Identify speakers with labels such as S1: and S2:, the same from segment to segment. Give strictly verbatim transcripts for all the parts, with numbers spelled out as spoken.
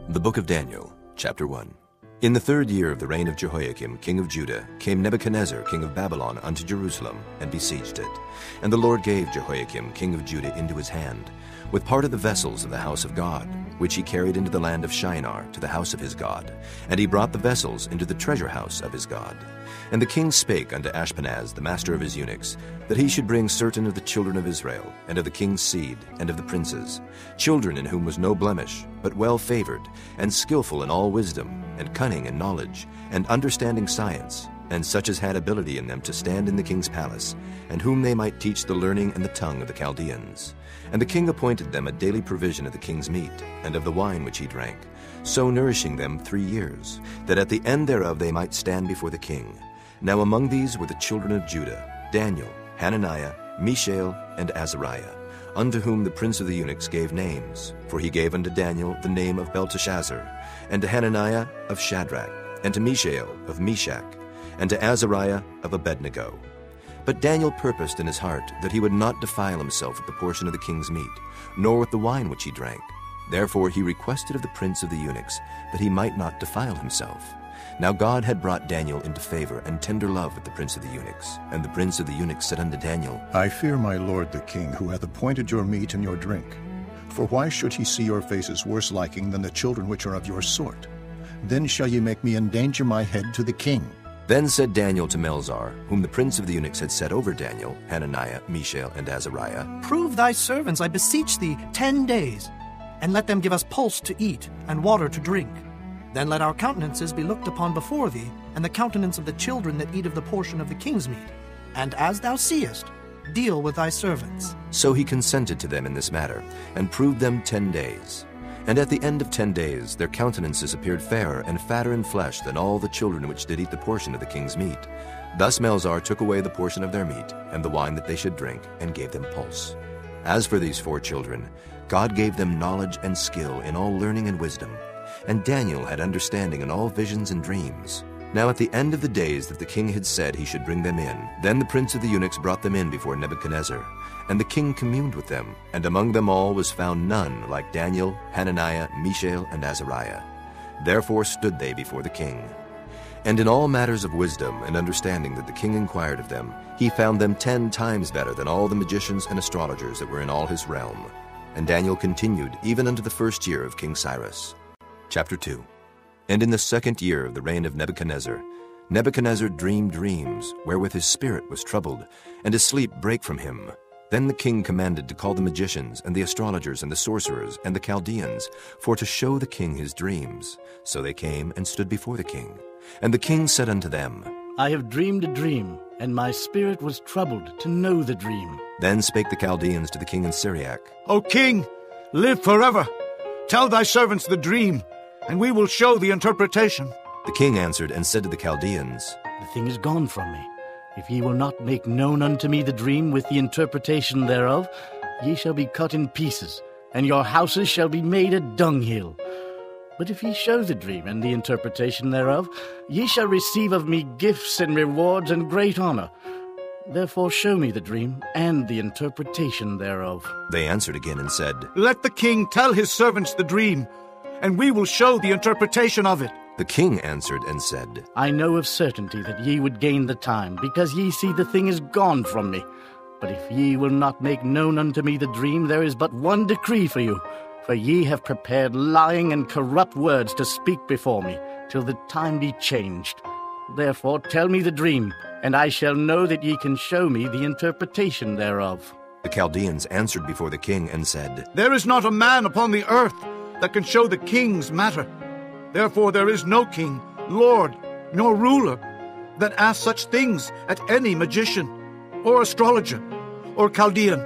S1: The Book of Daniel, Chapter one. In the third year of the reign of Jehoiakim, king of Judah, came Nebuchadnezzar, king of Babylon, unto Jerusalem, and besieged it. And the Lord gave Jehoiakim, king of Judah, into his hand, with part of the vessels of the house of God, which he carried into the land of Shinar, to the house of his God. And he brought the vessels into the treasure house of his God. And the king spake unto Ashpenaz, the master of his eunuchs, that he should bring certain of the children of Israel, and of the king's seed, and of the princes, children in whom was no blemish, but well favored, and skillful in all wisdom, and cunning in knowledge, and understanding science, and such as had ability in them to stand in the king's palace, and whom they might teach the learning and the tongue of the Chaldeans. And the king appointed them a daily provision of the king's meat, and of the wine which he drank, so nourishing them three years, that at the end thereof they might stand before the king. Now among these were the children of Judah, Daniel, Hananiah, Mishael, and Azariah, unto whom the prince of the eunuchs gave names. For he gave unto Daniel the name of Belteshazzar, and to Hananiah of Shadrach, and to Mishael of Meshach, and to Azariah of Abednego. But Daniel purposed in his heart that he would not defile himself with the portion of the king's meat, nor with the wine which he drank. Therefore he requested of the prince of the eunuchs that he might not defile himself. Now God had brought Daniel into favor and tender love with the prince of the eunuchs. And the prince of the eunuchs said unto Daniel,
S2: I fear my lord the king, who hath appointed your meat and your drink. For why should he see your faces worse liking than the children which are of your sort? Then shall ye make me endanger my head to the king.
S1: Then said Daniel to Melzar, whom the prince of the eunuchs had set over Daniel, Hananiah, Mishael, and Azariah,
S3: Prove thy servants, I beseech thee, ten days, and let them give us pulse to eat and water to drink. Then let our countenances be looked upon before thee, and the countenance of the children that eat of the portion of the king's meat. And as thou seest, deal with thy servants.
S1: So he consented to them in this matter, and proved them ten days. And at the end of ten days their countenances appeared fairer and fatter in flesh than all the children which did eat the portion of the king's meat. Thus Melzar took away the portion of their meat, and the wine that they should drink, and gave them pulse. As for these four children, God gave them knowledge and skill in all learning and wisdom. And Daniel had understanding in all visions and dreams. Now at the end of the days that the king had said he should bring them in, then the prince of the eunuchs brought them in before Nebuchadnezzar. And the king communed with them, and among them all was found none like Daniel, Hananiah, Mishael, and Azariah. Therefore stood they before the king. And in all matters of wisdom and understanding that the king inquired of them, he found them ten times better than all the magicians and astrologers that were in all his realm. And Daniel continued even unto the first year of King Cyrus. Chapter two. And in the second year of the reign of Nebuchadnezzar, Nebuchadnezzar dreamed dreams, wherewith his spirit was troubled, and his sleep brake from him. Then the king commanded to call the magicians, and the astrologers, and the sorcerers, and the Chaldeans, for to show the king his dreams. So they came and stood before the king. And the king said unto them,
S4: I have dreamed a dream, and my spirit was troubled to know the dream.
S1: Then spake the Chaldeans to the king in Syriac,
S5: O king, live forever. Tell thy servants the dream, and we will show the interpretation.
S1: The king answered and said to the Chaldeans,
S4: The thing is gone from me. If ye will not make known unto me the dream with the interpretation thereof, ye shall be cut in pieces, and your houses shall be made a dunghill. But if ye show the dream and the interpretation thereof, ye shall receive of me gifts and rewards and great honor. Therefore show me the dream and the interpretation thereof.
S1: They answered again and said,
S5: Let the king tell his servants the dream, and we will show the interpretation of it.
S1: The king answered and said,
S4: I know of certainty that ye would gain the time, because ye see the thing is gone from me. But if ye will not make known unto me the dream, there is but one decree for you. For ye have prepared lying and corrupt words to speak before me, till the time be changed. Therefore tell me the dream, and I shall know that ye can show me the interpretation thereof.
S1: The Chaldeans answered before the king and said,
S5: There is not a man upon the earth that can show the king's matter. Therefore there is no king, lord, nor ruler that asks such things at any magician, or astrologer, or Chaldean.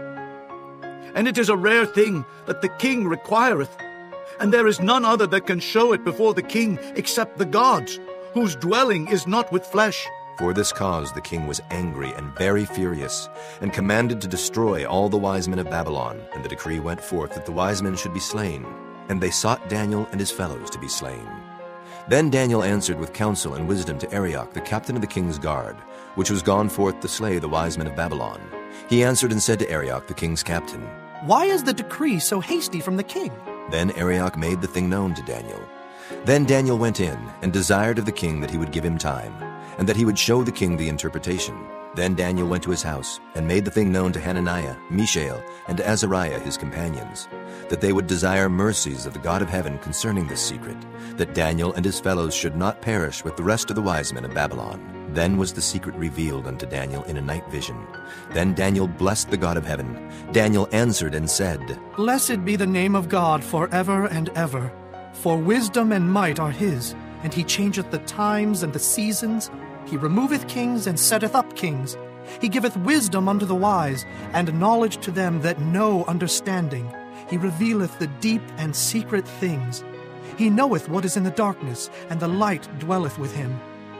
S5: And it is a rare thing that the king requireth, and there is none other that can show it before the king except the gods, whose dwelling is not with flesh.
S1: For this cause the king was angry and very furious, and commanded to destroy all the wise men of Babylon. And the decree went forth that the wise men should be slain. And they sought Daniel and his fellows to be slain. Then Daniel answered with counsel and wisdom to Arioch, the captain of the king's guard, which was gone forth to slay the wise men of Babylon. He answered and said to Arioch, the king's captain,
S3: Why is the decree so hasty from the king?
S1: Then Arioch made the thing known to Daniel. Then Daniel went in and desired of the king that he would give him time, and that he would show the king the interpretation. Then Daniel went to his house and made the thing known to Hananiah, Mishael, and to Azariah his companions, that they would desire mercies of the God of heaven concerning this secret, that Daniel and his fellows should not perish with the rest of the wise men of Babylon. Then was the secret revealed unto Daniel in a night vision. Then Daniel blessed the God of heaven. Daniel answered and said,
S3: Blessed be the name of God forever and ever. For wisdom and might are his, and he changeth the times and the seasons. He removeth kings and setteth up kings. He giveth wisdom unto the wise, and knowledge to them that know understanding. He revealeth the deep and secret things. He knoweth what is in the darkness, and the light dwelleth with him.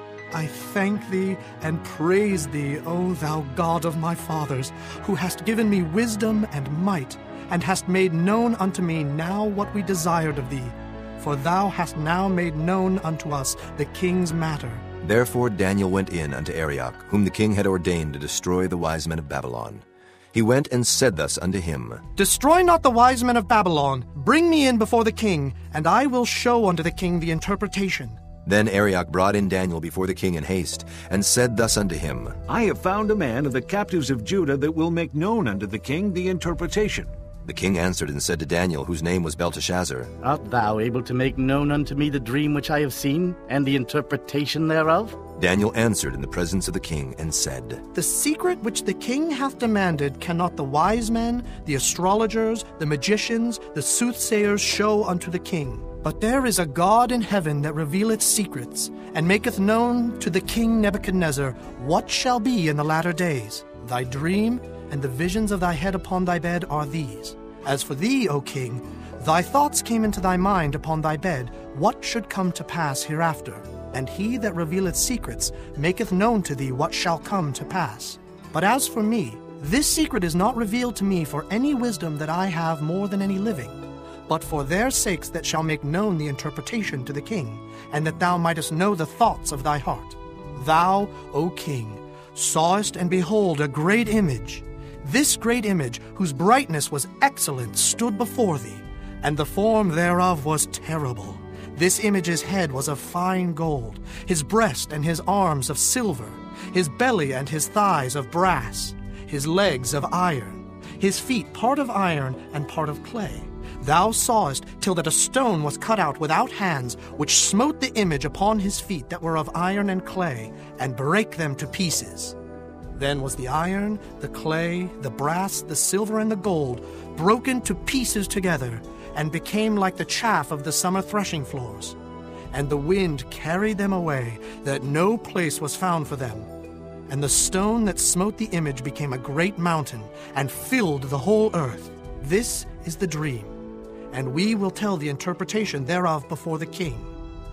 S3: I thank thee and praise thee, O thou God of my fathers, who hast given me wisdom and might, and hast made known unto me now what we desired of thee. For thou hast now made known unto us the king's matter.
S1: Therefore Daniel went in unto Arioch, whom the king had ordained to destroy the wise men of Babylon. He went and said thus unto him,
S3: Destroy not the wise men of Babylon. Bring me in before the king, and I will show unto the king the interpretation.
S1: Then Arioch brought in Daniel before the king in haste, and said thus unto him,
S6: I have found a man of the captives of Judah that will make known unto the king the interpretation.
S1: The king answered and said to Daniel, whose name was Belteshazzar,
S4: Art thou able to make known unto me the dream which I have seen, and the interpretation thereof?
S1: Daniel answered in the presence of the king, and said,
S3: The secret which the king hath demanded cannot the wise men, the astrologers, the magicians, the soothsayers show unto the king. But there is a God in heaven that revealeth secrets, and maketh known to the king Nebuchadnezzar what shall be in the latter days. Thy dream and the visions of thy head upon thy bed are these. As for thee, O king, thy thoughts came into thy mind upon thy bed, what should come to pass hereafter. And he that revealeth secrets maketh known to thee what shall come to pass. But as for me, this secret is not revealed to me for any wisdom that I have more than any living, but for their sakes that shall make known the interpretation to the king, and that thou mightest know the thoughts of thy heart. Thou, O king, sawest and behold a great image. This great image, whose brightness was excellent, stood before thee, and the form thereof was terrible. This image's head was of fine gold, his breast and his arms of silver, his belly and his thighs of brass, his legs of iron, his feet part of iron and part of clay. Thou sawest till that a stone was cut out without hands, which smote the image upon his feet that were of iron and clay, and brake them to pieces. Then was the iron, the clay, the brass, the silver, and the gold broken to pieces together, and became like the chaff of the summer threshing floors. And the wind carried them away, that no place was found for them. And the stone that smote the image became a great mountain, and filled the whole earth. This is the dream, and we will tell the interpretation thereof before the king.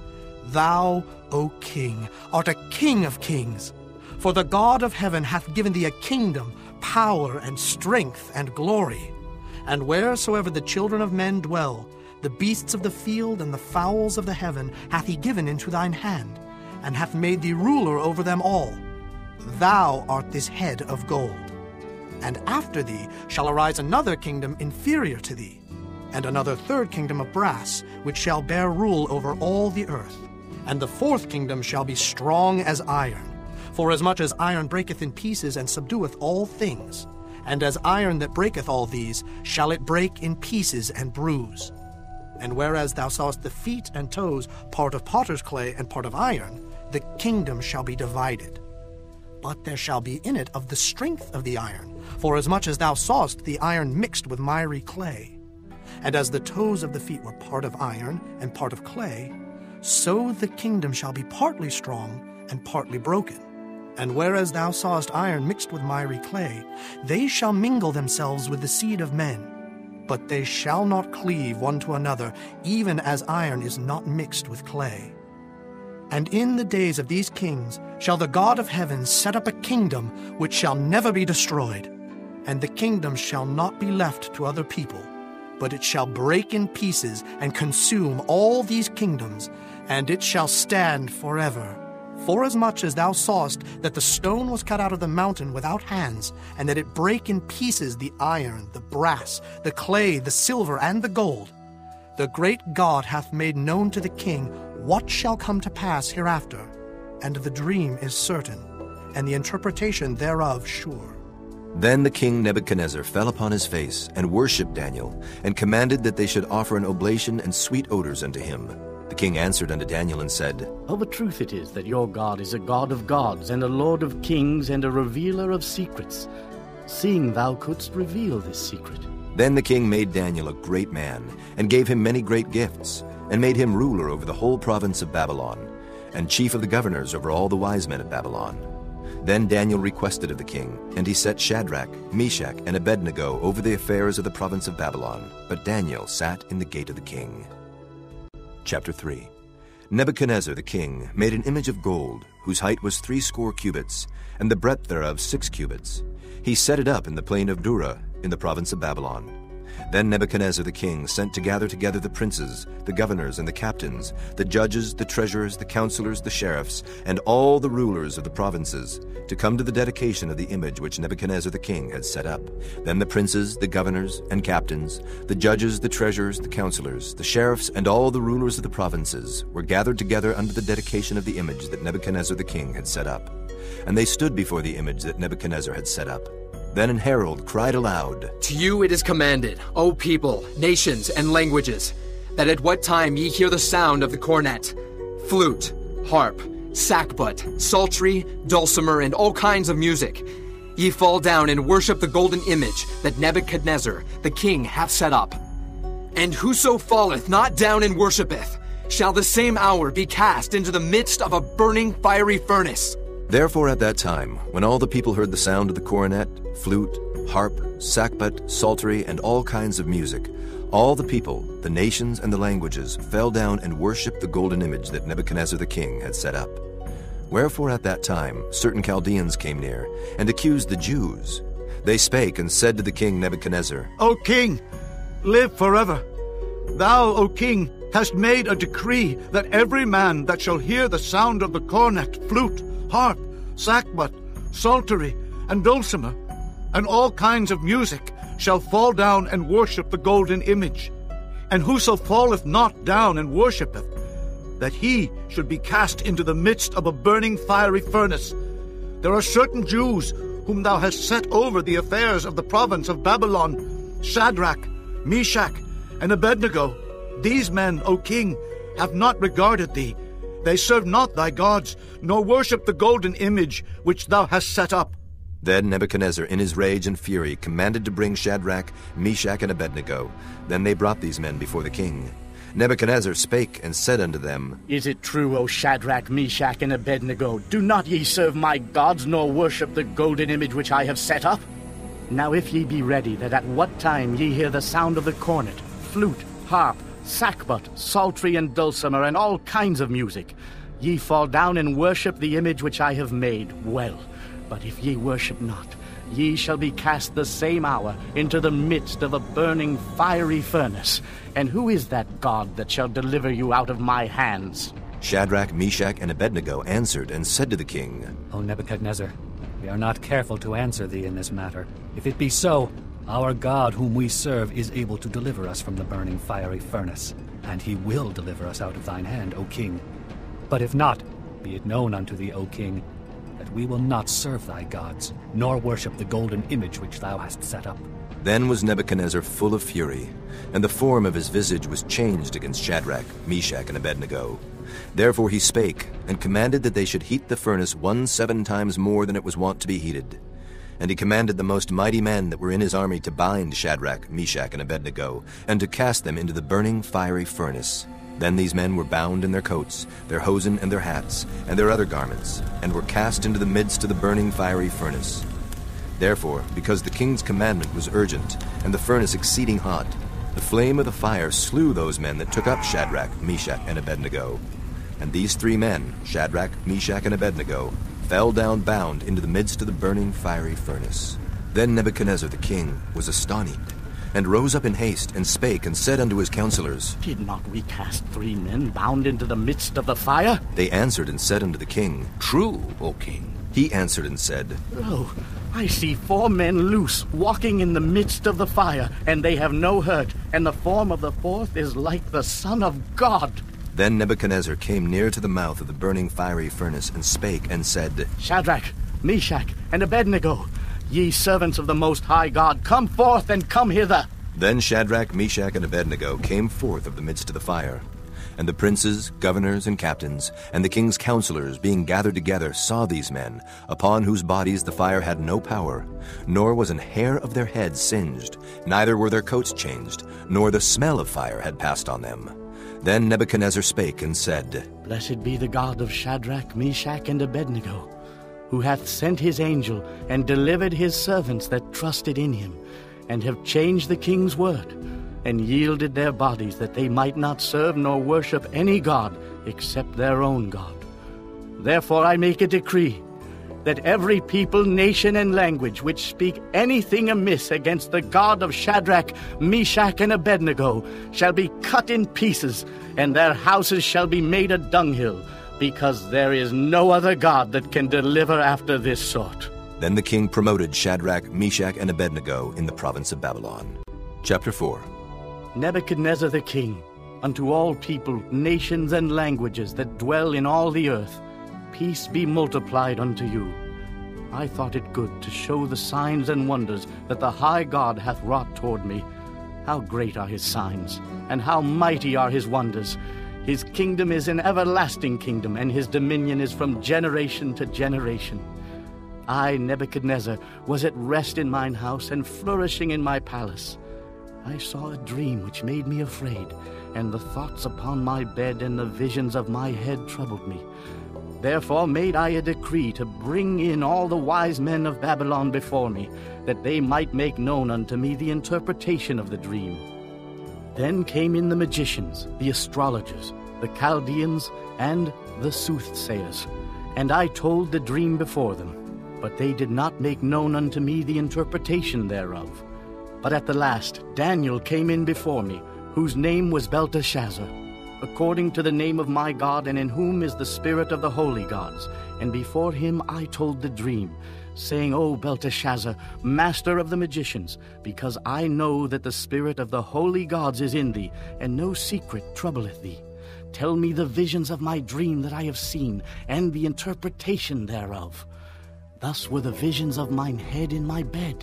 S3: Thou, O king, art a king of kings. For the God of heaven hath given thee a kingdom, power, and strength, and glory. And wheresoever the children of men dwell, the beasts of the field and the fowls of the heaven hath he given into thine hand, and hath made thee ruler over them all. Thou art this head of gold. And after thee shall arise another kingdom inferior to thee, and another third kingdom of brass, which shall bear rule over all the earth. And the fourth kingdom shall be strong as iron. For as much as iron breaketh in pieces and subdueth all things, and as iron that breaketh all these, shall it break in pieces and bruise. And whereas thou sawest the feet and toes, part of potter's clay and part of iron, the kingdom shall be divided. But there shall be in it of the strength of the iron, for as much as thou sawest the iron mixed with miry clay. And as the toes of the feet were part of iron and part of clay, so the kingdom shall be partly strong and partly broken. And whereas thou sawest iron mixed with miry clay, they shall mingle themselves with the seed of men. But they shall not cleave one to another, even as iron is not mixed with clay. And in the days of these kings shall the God of heaven set up a kingdom which shall never be destroyed. And the kingdom shall not be left to other people, but it shall break in pieces and consume all these kingdoms, and it shall stand forever. Forasmuch as thou sawest that the stone was cut out of the mountain without hands, and that it brake in pieces the iron, the brass, the clay, the silver, and the gold, The great God hath made known to the king what shall come to pass hereafter, and the dream is certain, and the interpretation thereof sure.
S1: Then the king Nebuchadnezzar fell upon his face and worshipped Daniel, and commanded that they should offer an oblation and sweet odors unto him. The king answered unto Daniel and said,
S4: Of a truth it is that your God is a God of gods, and a Lord of kings, and a revealer of secrets, seeing thou couldst reveal this secret.
S1: Then the king made Daniel a great man, and gave him many great gifts, and made him ruler over the whole province of Babylon, and chief of the governors over all the wise men of Babylon. Then Daniel requested of the king, and he set Shadrach, Meshach, and Abednego over the affairs of the province of Babylon. But Daniel sat in the gate of the king. Chapter three. Nebuchadnezzar the king made an image of gold, whose height was threescore cubits, and the breadth thereof six cubits. He set it up in the plain of Dura, in the province of Babylon. Then Nebuchadnezzar the king sent to gather together the princes, the governors, and the captains, the judges, the treasurers, the counselors, the sheriffs, and all the rulers of the provinces, to come to the dedication of the image which Nebuchadnezzar the king had set up. Then the princes, the governors, and captains, the judges, the treasurers, the counselors, the sheriffs, and all the rulers of the provinces were gathered together under the dedication of the image that Nebuchadnezzar the king had set up. And they stood before the image that Nebuchadnezzar had set up. Then an herald cried aloud,
S7: To you it is commanded, O people, nations, and languages, that at what time ye hear the sound of the cornet, flute, harp, sackbut, psaltery, dulcimer, and all kinds of music, ye fall down and worship the golden image that Nebuchadnezzar the king hath set up. And whoso falleth not down and worshipeth, shall the same hour be cast into the midst of a burning fiery furnace.
S1: Therefore at that time, when all the people heard the sound of the cornet, flute, harp, sackbut, psaltery, and all kinds of music, all the people, the nations, and the languages fell down and worshipped the golden image that Nebuchadnezzar the king had set up. Wherefore at that time certain Chaldeans came near, and accused the Jews. They spake and said to the king Nebuchadnezzar,
S5: O king, live forever. Thou, O king, hast made a decree that every man that shall hear the sound of the cornet, flute, harp, sackbut, psaltery, and dulcimer, and all kinds of music, shall fall down and worship the golden image. And whoso falleth not down and worshippeth, that he should be cast into the midst of a burning fiery furnace. There are certain Jews whom thou hast set over the affairs of the province of Babylon, Shadrach, Meshach, and Abednego. These men, O king, have not regarded thee. They serve not thy gods, nor worship the golden image which thou hast set up.
S1: Then Nebuchadnezzar, in his rage and fury, commanded to bring Shadrach, Meshach, and Abednego. Then they brought these men before the king. Nebuchadnezzar spake and said unto them,
S4: Is it true, O Shadrach, Meshach, and Abednego? Do not ye serve my gods, nor worship the golden image which I have set up? Now if ye be ready, that at what time ye hear the sound of the cornet, flute, harp, sackbut, psaltery, and dulcimer, and all kinds of music, ye fall down and worship the image which I have made, well. But if ye worship not, ye shall be cast the same hour into the midst of a burning fiery furnace. And who is that God that shall deliver you out of my hands?
S1: Shadrach, Meshach, and Abednego answered and said to the king,
S8: O Nebuchadnezzar, we are not careful to answer thee in this matter. If it be so, our God whom we serve is able to deliver us from the burning fiery furnace, and he will deliver us out of thine hand, O king. But if not, be it known unto thee, O king, that we will not serve thy gods, nor worship the golden image which thou hast set up.
S1: Then was Nebuchadnezzar full of fury, and the form of his visage was changed against Shadrach, Meshach, and Abednego. Therefore he spake, and commanded that they should heat the furnace one seven times more than it was wont to be heated. And he commanded the most mighty men that were in his army to bind Shadrach, Meshach, and Abednego, and to cast them into the burning fiery furnace. Then these men were bound in their coats, their hosen, and their hats, and their other garments, and were cast into the midst of the burning fiery furnace. Therefore, because the king's commandment was urgent, and the furnace exceeding hot, the flame of the fire slew those men that took up Shadrach, Meshach, and Abednego. And these three men, Shadrach, Meshach, and Abednego, fell down bound into the midst of the burning fiery furnace. Then Nebuchadnezzar the king was astonished, and rose up in haste, and spake, and said unto his counselors,
S4: Did not we cast three men bound into the midst of the fire?
S1: They answered and said unto the king,
S6: True, O king.
S1: He answered and said,
S4: Lo, I see four men loose, walking in the midst of the fire, and they have no hurt, and the form of the fourth is like the Son of God.
S1: Then Nebuchadnezzar came near to the mouth of the burning fiery furnace and spake and said,
S4: Shadrach, Meshach, and Abednego, ye servants of the Most High God, come forth and come hither.
S1: Then Shadrach, Meshach, and Abednego came forth of the midst of the fire. And the princes, governors, and captains, and the king's counselors, being gathered together, saw these men, upon whose bodies the fire had no power, nor was an hair of their heads singed, neither were their coats changed, nor the smell of fire had passed on them. Then Nebuchadnezzar spake and said,
S4: Blessed be the God of Shadrach, Meshach, and Abednego, who hath sent his angel and delivered his servants that trusted in him, and have changed the king's word, and yielded their bodies that they might not serve nor worship any god except their own God. Therefore I make a decree that every people, nation, and language which speak anything amiss against the God of Shadrach, Meshach, and Abednego shall be cut in pieces, and their houses shall be made a dunghill, because there is no other God that can deliver after this sort.
S1: Then the king promoted Shadrach, Meshach, and Abednego in the province of Babylon. Chapter four.
S4: Nebuchadnezzar the king, unto all people, nations, and languages that dwell in all the earth, peace be multiplied unto you. I thought it good to show the signs and wonders that the high God hath wrought toward me. How great are his signs, and how mighty are his wonders! His kingdom is an everlasting kingdom, and his dominion is from generation to generation. I, Nebuchadnezzar, was at rest in mine house, and flourishing in my palace. I saw a dream which made me afraid, and the thoughts upon my bed and the visions of my head troubled me. Therefore made I a decree to bring in all the wise men of Babylon before me, that they might make known unto me the interpretation of the dream. Then came in the magicians, the astrologers, the Chaldeans, and the soothsayers, and I told the dream before them, but they did not make known unto me the interpretation thereof. But at the last Daniel came in before me, whose name was Belteshazzar, according to the name of my God, and in whom is the spirit of the holy gods. And before him I told the dream, saying, O Belteshazzar, master of the magicians, because I know that the spirit of the holy gods is in thee, and no secret troubleth thee. Tell me the visions of my dream that I have seen, and the interpretation thereof. Thus were the visions of mine head in my bed.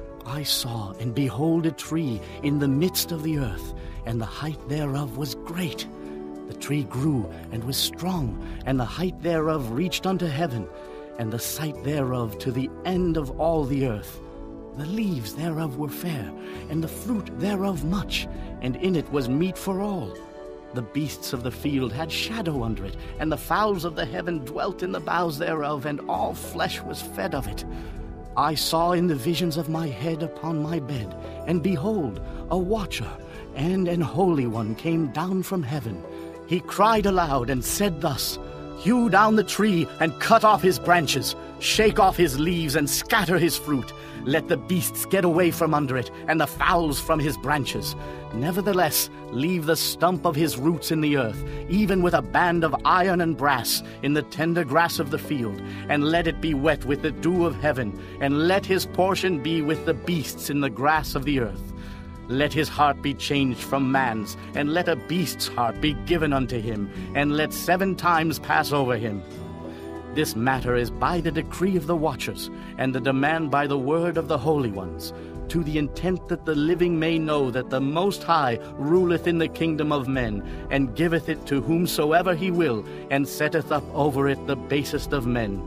S4: I saw, and behold, a tree in the midst of the earth, and the height thereof was great. The tree grew, and was strong, and the height thereof reached unto heaven, and the sight thereof to the end of all the earth. The leaves thereof were fair, and the fruit thereof much, and in it was meat for all. The beasts of the field had shadow under it, and the fowls of the heaven dwelt in the boughs thereof, and all flesh was fed of it. I saw in the visions of my head upon my bed, and behold, a watcher and an holy one came down from heaven. He cried aloud and said thus, Hew down the tree and cut off his branches, shake off his leaves and scatter his fruit. Let the beasts get away from under it, and the fowls from his branches. Nevertheless, leave the stump of his roots in the earth, even with a band of iron and brass in the tender grass of the field, and let it be wet with the dew of heaven, and let his portion be with the beasts in the grass of the earth. Let his heart be changed from man's, and let a beast's heart be given unto him, and let seven times pass over him. This matter is by the decree of the watchers, and the demand by the word of the holy ones, to the intent that the living may know that the Most High ruleth in the kingdom of men, and giveth it to whomsoever he will, and setteth up over it the basest of men.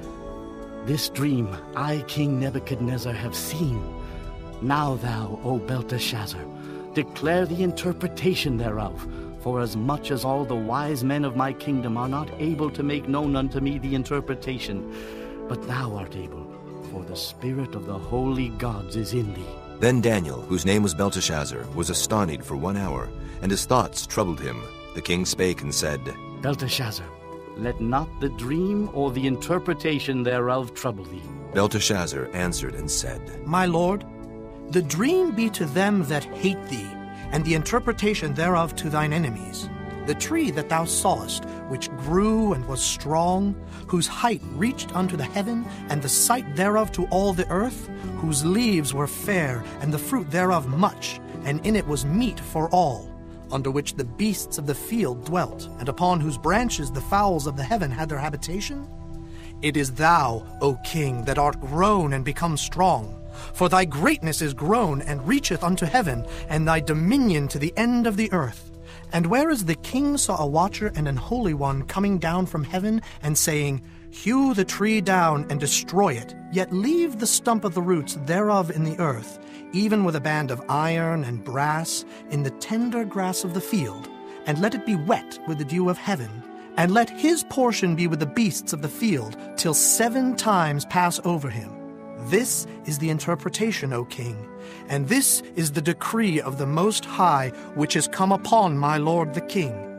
S4: This dream I, King Nebuchadnezzar, have seen. Now thou, O Belteshazzar, declare the interpretation thereof, for as much as all the wise men of my kingdom are not able to make known unto me the interpretation, but thou art able, for the spirit of the holy gods is in thee.
S1: Then Daniel, whose name was Belteshazzar, was astonied for one hour, and his thoughts troubled him. The king spake and said,
S4: Belteshazzar, let not the dream or the interpretation thereof trouble thee.
S1: Belteshazzar answered and said,
S3: My lord, the dream be to them that hate thee, and the interpretation thereof to thine enemies. The tree that thou sawest, which grew and was strong, whose height reached unto the heaven, and the sight thereof to all the earth, whose leaves were fair, and the fruit thereof much, and in it was meat for all, under which the beasts of the field dwelt, and upon whose branches the fowls of the heaven had their habitation? It is thou, O king, that art grown and become strong. For thy greatness is grown and reacheth unto heaven, and thy dominion to the end of the earth. And whereas the king saw a watcher and an holy one coming down from heaven, and saying, Hew the tree down and destroy it, yet leave the stump of the roots thereof in the earth, even with a band of iron and brass, in the tender grass of the field, and let it be wet with the dew of heaven, and let his portion be with the beasts of the field, till seven times pass over him. This is the interpretation, O king, and this is the decree of the Most High, which is come upon my lord the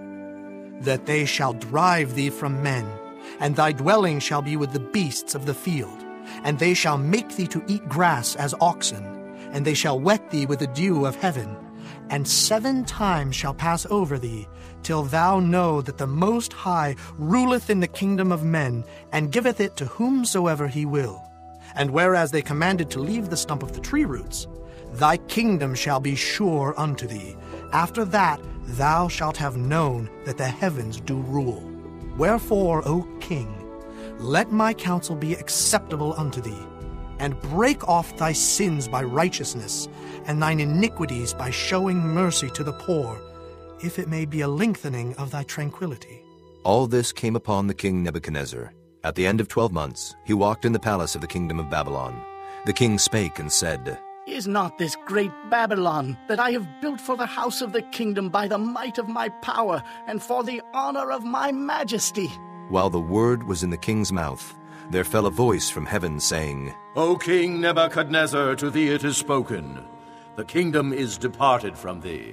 S3: king, that they shall drive thee from men, and thy dwelling shall be with the beasts of the field, and they shall make thee to eat grass as oxen, and they shall wet thee with the dew of heaven, and seven times shall pass over thee, till thou know that the Most High ruleth in the kingdom of men, and giveth it to whomsoever he will. And whereas they commanded to leave the stump of the tree roots, thy kingdom shall be sure unto thee. After that thou shalt have known that the heavens do rule. Wherefore, O king, let my counsel be acceptable unto thee, and break off thy sins by righteousness, and thine iniquities by showing mercy to the poor, if it may be a lengthening of thy tranquility.
S1: All this came upon the king Nebuchadnezzar. At the end of twelve months, he walked in the palace of the kingdom of Babylon. The king spake and said,
S4: Is not this great Babylon, that I have built for the house of the kingdom by the might of my power, and for the honor of my majesty?
S1: While the word was in the king's mouth, there fell a voice from heaven, saying,
S9: O King Nebuchadnezzar, to thee it is spoken, the kingdom is departed from thee.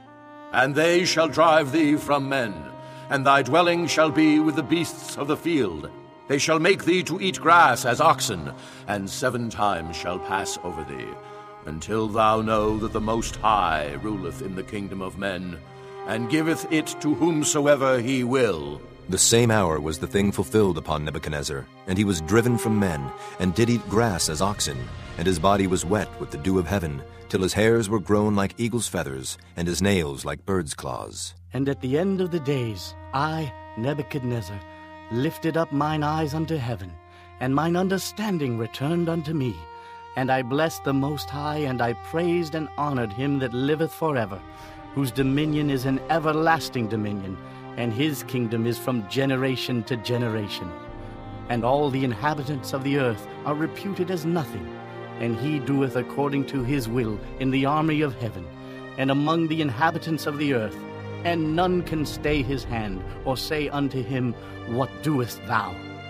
S9: And they shall drive thee from men, and thy dwelling shall be with the beasts of the field. They shall make thee to eat grass as oxen, and seven times shall pass over thee, until thou know that the Most High ruleth in the kingdom of men, and giveth it to whomsoever he will.
S1: The same hour was the thing fulfilled upon Nebuchadnezzar, and he was driven from men, and did eat grass as oxen, and his body was wet with the dew of heaven, till his hairs were grown like eagle's feathers, and his nails like bird's claws.
S4: And at the end of the days, I, Nebuchadnezzar, lifted up mine eyes unto heaven, and mine understanding returned unto me. And I blessed the Most High, and I praised and honored him that liveth forever, whose dominion is an everlasting dominion, and his kingdom is from generation to generation. And all the inhabitants of the earth are reputed as nothing, and he doeth according to his will in the army of heaven, and among the inhabitants of the earth, and none can stay his hand, or say unto him, What doest thou?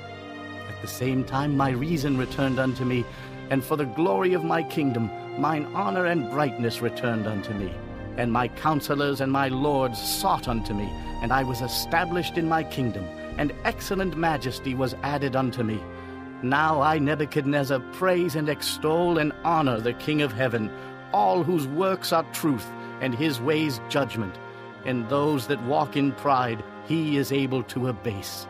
S4: At the same time my reason returned unto me, and for the glory of my kingdom mine honor and brightness returned unto me. And my counselors and my lords sought unto me, and I was established in my kingdom, and excellent majesty was added unto me. Now I, Nebuchadnezzar, praise and extol and honor the King of heaven, all whose works are truth, and his ways judgment. And those that walk in pride he is able to abase.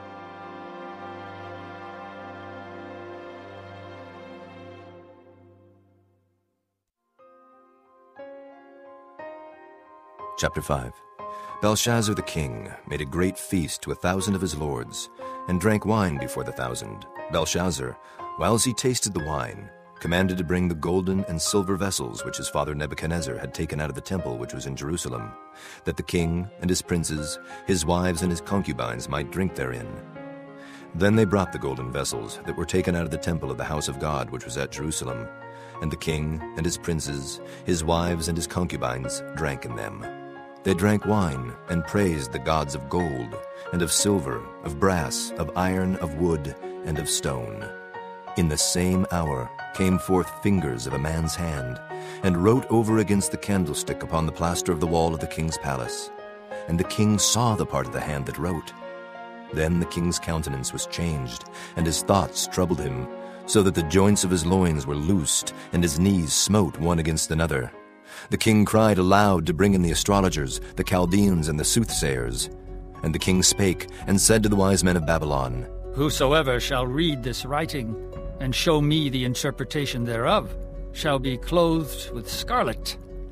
S1: Chapter five. Belshazzar the king made a great feast to a thousand of his lords, and drank wine before the thousand. Belshazzar, whiles he tasted the wine, commanded to bring the golden and silver vessels which his father Nebuchadnezzar had taken out of the temple which was in Jerusalem, that the king and his princes, his wives and his concubines might drink therein. Then they brought the golden vessels that were taken out of the temple of the house of God which was at Jerusalem, and the king and his princes, his wives and his concubines drank in them. They drank wine and praised the gods of gold, and of silver, of brass, of iron, of wood, and of stone. In the same hour came forth fingers of a man's hand, and wrote over against the candlestick upon the plaster of the wall of the king's palace. And the king saw the part of the hand that wrote. Then the king's countenance was changed, and his thoughts troubled him, so that the joints of his loins were loosed, and his knees smote one against another. The king cried aloud to bring in the astrologers, the Chaldeans, and the soothsayers. And the king spake, and said to the wise men of Babylon,
S10: Whosoever shall read this writing, and show me the interpretation thereof, shall be clothed with scarlet,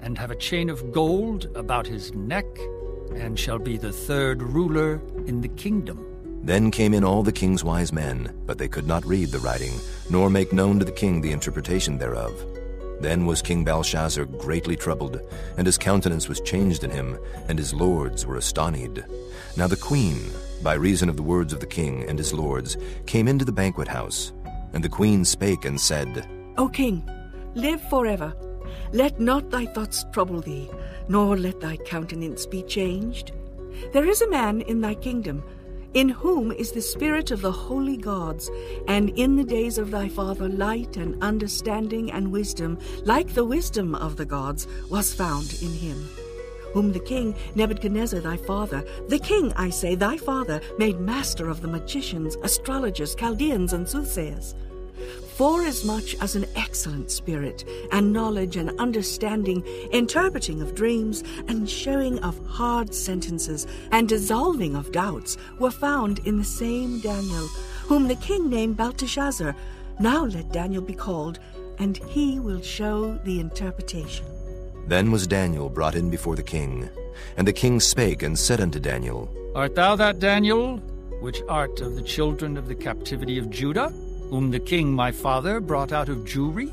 S10: and have a chain of gold about his neck, and shall be the third ruler in the kingdom.
S1: Then came in all the king's wise men, but they could not read the writing, nor make known to the king the interpretation thereof. Then was King Belshazzar greatly troubled, and his countenance was changed in him, and his lords were astonied. Now the queen, by reason of the words of the king and his lords, came into the banquet house. And the queen spake and said,
S11: O king, live forever. Let not thy thoughts trouble thee, nor let thy countenance be changed. There is a man in thy kingdom, in whom is the spirit of the holy gods, and in the days of thy father light and understanding and wisdom, like the wisdom of the gods, was found in him, whom the king Nebuchadnezzar thy father, the king, I say, thy father, made master of the magicians, astrologers, Chaldeans, and soothsayers. Forasmuch as an excellent spirit, and knowledge and understanding, interpreting of dreams, and showing of hard sentences, and dissolving of doubts, were found in the same Daniel, whom the king named Belteshazzar. Now let Daniel be called, and he will show the interpretation.
S1: Then was Daniel brought in before the king. And the king spake and said unto Daniel,
S10: Art thou that Daniel, which art of the children of the captivity of Judah, whom the king my father brought out of Jewry?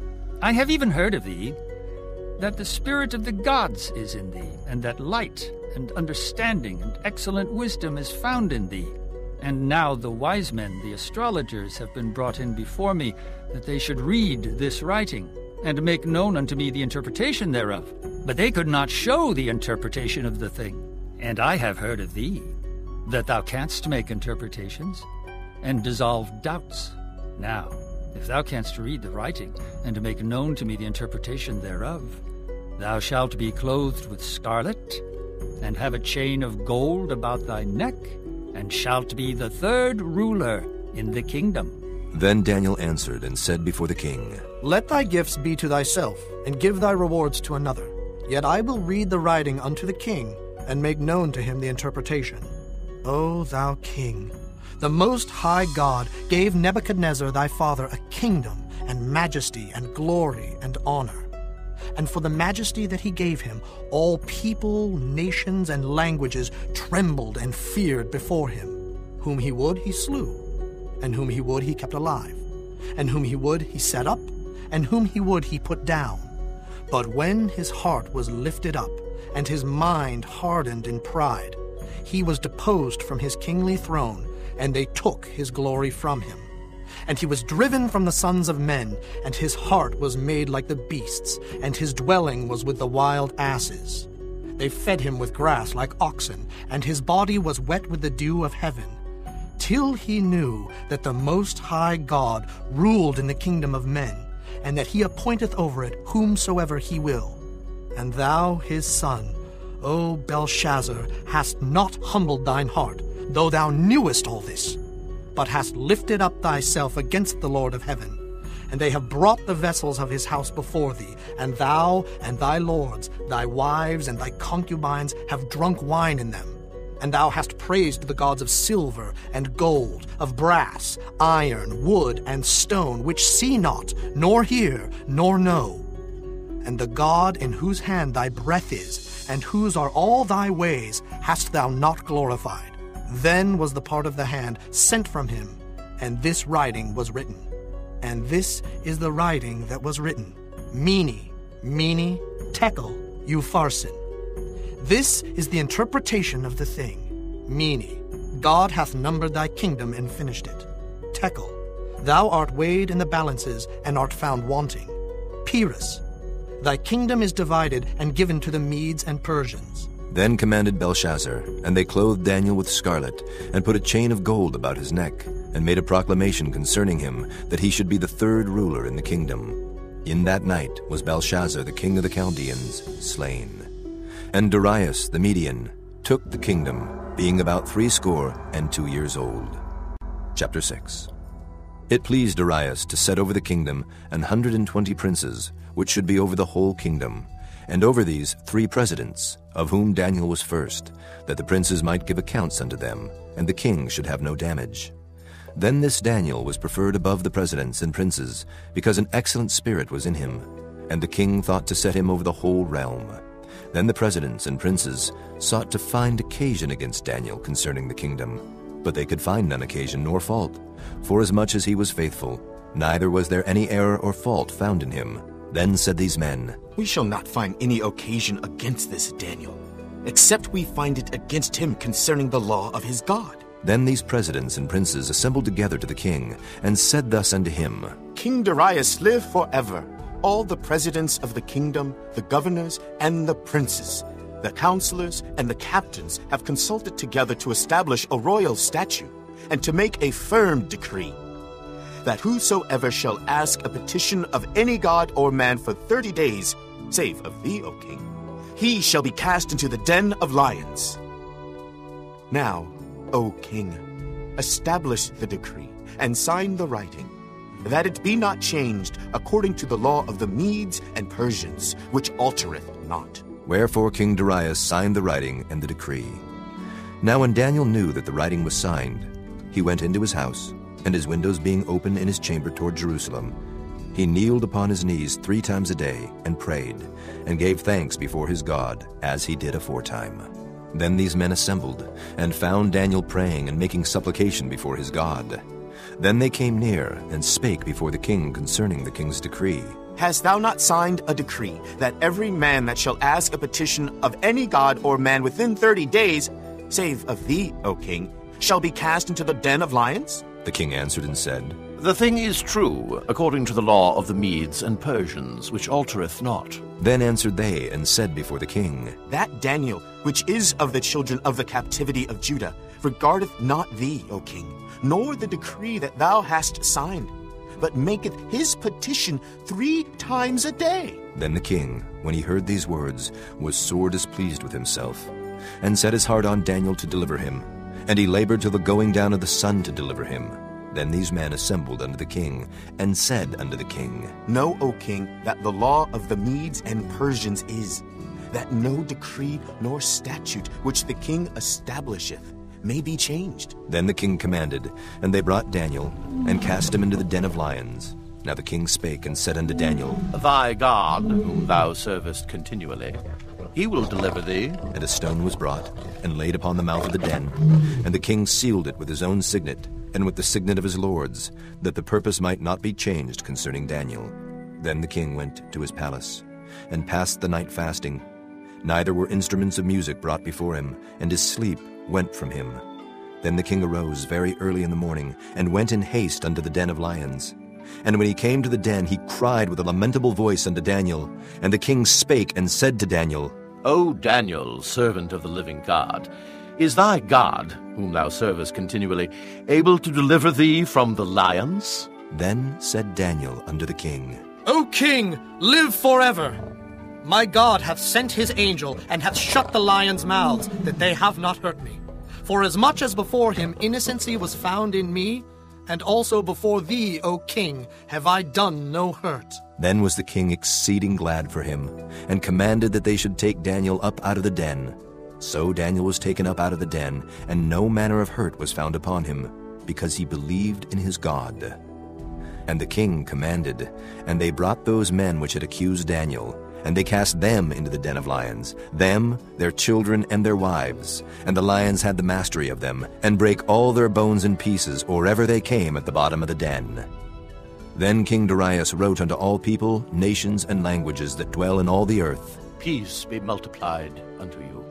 S10: I have even heard of thee, that the spirit of the gods is in thee, and that light and understanding and excellent wisdom is found in thee. And now the wise men, the astrologers, have been brought in before me, that they should read this writing, and make known unto me the interpretation thereof. But they could not show the interpretation of the thing. And I have heard of thee, that thou canst make interpretations, and dissolve doubts. Now, if thou canst read the writing, and make known to me the interpretation thereof, thou shalt be clothed with scarlet, and have a chain of gold about thy neck, and shalt be the third ruler in the kingdom.
S1: Then Daniel answered and said before the king,
S3: Let thy gifts be to thyself, and give thy rewards to another. Yet I will read the writing unto the king, and make known to him the interpretation. O thou king, the Most High God gave Nebuchadnezzar thy father a kingdom, and majesty, and glory, and honor. And for the majesty that he gave him, all people, nations, and languages trembled and feared before him. Whom he would, he slew, and whom he would, he kept alive, and whom he would, he set up, and whom he would, he put down. But when his heart was lifted up, and his mind hardened in pride, he was deposed from his kingly throne, and they took his glory from him. And he was driven from the sons of men, and his heart was made like the beasts, and his dwelling was with the wild asses. They fed him with grass like oxen, and his body was wet with the dew of heaven, till he knew that the Most High God ruled in the kingdom of men, and that he appointeth over it whomsoever he will. And thou, his son, O Belshazzar, hast not humbled thine heart, though thou knewest all this, but hast lifted up thyself against the Lord of heaven. And they have brought the vessels of his house before thee, and thou and thy lords, thy wives and thy concubines have drunk wine in them. And thou hast praised the gods of silver and gold, of brass, iron, wood, and stone, which see not, nor hear, nor know. And the God in whose hand thy breath is, and whose are all thy ways, hast thou not glorified. Then was the part of the hand sent from him, and this writing was written. And this is the writing that was written. Mene, Mene, Tekel, Upharsin. This is the interpretation of the thing. Mene, God hath numbered thy kingdom and finished it. Tekel, thou art weighed in the balances and art found wanting. Peres, thy kingdom is divided and given to the Medes and Persians.
S1: Then commanded Belshazzar, and they clothed Daniel with scarlet, and put a chain of gold about his neck, and made a proclamation concerning him, that he should be the third ruler in the kingdom. In that night was Belshazzar the king of the Chaldeans slain. And Darius the Median took the kingdom, being about threescore and two years old. Chapter six. It pleased Darius to set over the kingdom an hundred and twenty princes, which should be over the whole kingdom, and over these three presidents, of whom Daniel was first, that the princes might give accounts unto them, and the king should have no damage. Then this Daniel was preferred above the presidents and princes, because an excellent spirit was in him. and the king thought to set him over the whole realm. Then the presidents and princes sought to find occasion against Daniel concerning the kingdom, but they could find none occasion nor fault, forasmuch as he was faithful, neither was there any error or fault found in him. Then said these men,
S12: We shall not find any occasion against this Daniel, except we find it against him concerning the law of his God.
S1: Then these presidents and princes assembled together to the king, and said thus unto him,
S12: King Darius, live forever. All the presidents of the kingdom, the governors, and the princes, the counselors, and the captains have consulted together to establish a royal statute, and to make a firm decree, that whosoever shall ask a petition of any god or man for thirty days, save of thee, O king, he shall be cast into the den of lions. Now, O king, establish the decree, and sign the writing, that it be not changed according to the law of the Medes and Persians, which altereth not.
S1: Wherefore King Darius signed the writing and the decree. Now when Daniel knew that the writing was signed, he went into his house, and his windows being open in his chamber toward Jerusalem, he kneeled upon his knees three times a day, and prayed, and gave thanks before his God, as he did aforetime. Then these men assembled, and found Daniel praying and making supplication before his God. Then they came near, and spake before the king concerning the king's decree.
S12: Hast thou not signed a decree, that every man that shall ask a petition of any god or man within thirty days, save of thee, O king, shall be cast into the den of lions?
S1: The king answered and said,
S9: The thing is true, according to the law of the Medes and Persians, which altereth not.
S1: Then answered they, and said before the king,
S12: That Daniel, which is of the children of the captivity of Judah, regardeth not thee, O king, nor the decree that thou hast signed, but maketh his petition three times a day.
S1: Then the king, when he heard these words, was sore displeased with himself, and set his heart on Daniel to deliver him, and he labored till the going down of the sun to deliver him. Then these men assembled unto the king, and said unto the king,
S12: Know, O king, that the law of the Medes and Persians is, that no decree nor statute which the king establisheth may be changed.
S1: Then the king commanded, and they brought Daniel, and cast him into the den of lions. Now the king spake and said unto Daniel,
S9: Thy God, whom thou servest continually, he will deliver thee.
S1: And a stone was brought, and laid upon the mouth of the den, and the king sealed it with his own signet, and with the signet of his lords, that the purpose might not be changed concerning Daniel. Then the king went to his palace, and passed the night fasting. Neither were instruments of music brought before him, and his sleep went from him. Then the king arose very early in the morning, and went in haste unto the den of lions. And when he came to the den, he cried with a lamentable voice unto Daniel. And the king spake and said to Daniel,
S9: O Daniel, servant of the living God, is thy God, whom thou servest continually, able to deliver thee from the lions?
S1: Then said Daniel unto the king,
S3: O king, live forever! My God hath sent his angel, and hath shut the lions' mouths, that they have not hurt me. For as much as before him innocency was found in me, and also before thee, O king, have I done no hurt.
S1: Then was the king exceeding glad for him, and commanded that they should take Daniel up out of the den. So Daniel was taken up out of the den, and no manner of hurt was found upon him, because he believed in his God. And the king commanded, and they brought those men which had accused Daniel, and they cast them into the den of lions, them, their children, and their wives. And the lions had the mastery of them, and brake all their bones in pieces, or ever they came at the bottom of the den. Then King Darius wrote unto all people, nations, and languages that dwell in all the earth,
S9: Peace be multiplied unto you.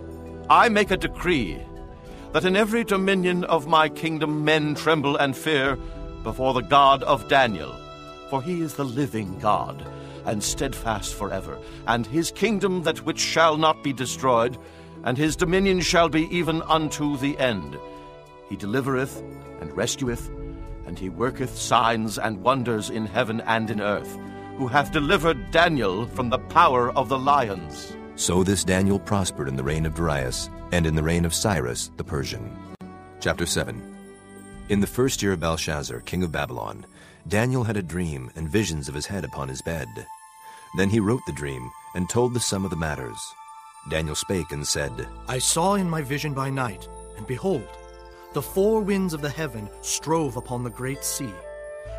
S9: I make a decree, that in every dominion of my kingdom men tremble and fear before the God of Daniel, for he is the living God, and steadfast forever, and his kingdom that which shall not be destroyed, and his dominion shall be even unto the end. He delivereth and rescueth, and he worketh signs and wonders in heaven and in earth, who hath delivered Daniel from the power of the lions.
S1: So this Daniel prospered in the reign of Darius, and in the reign of Cyrus the Persian. Chapter seven. In the first year of Belshazzar, king of Babylon, Daniel had a dream and visions of his head upon his bed. Then he wrote the dream, and told the sum of the matters. Daniel spake and said,
S3: I saw in my vision by night, and behold, the four winds of the heaven strove upon the great sea.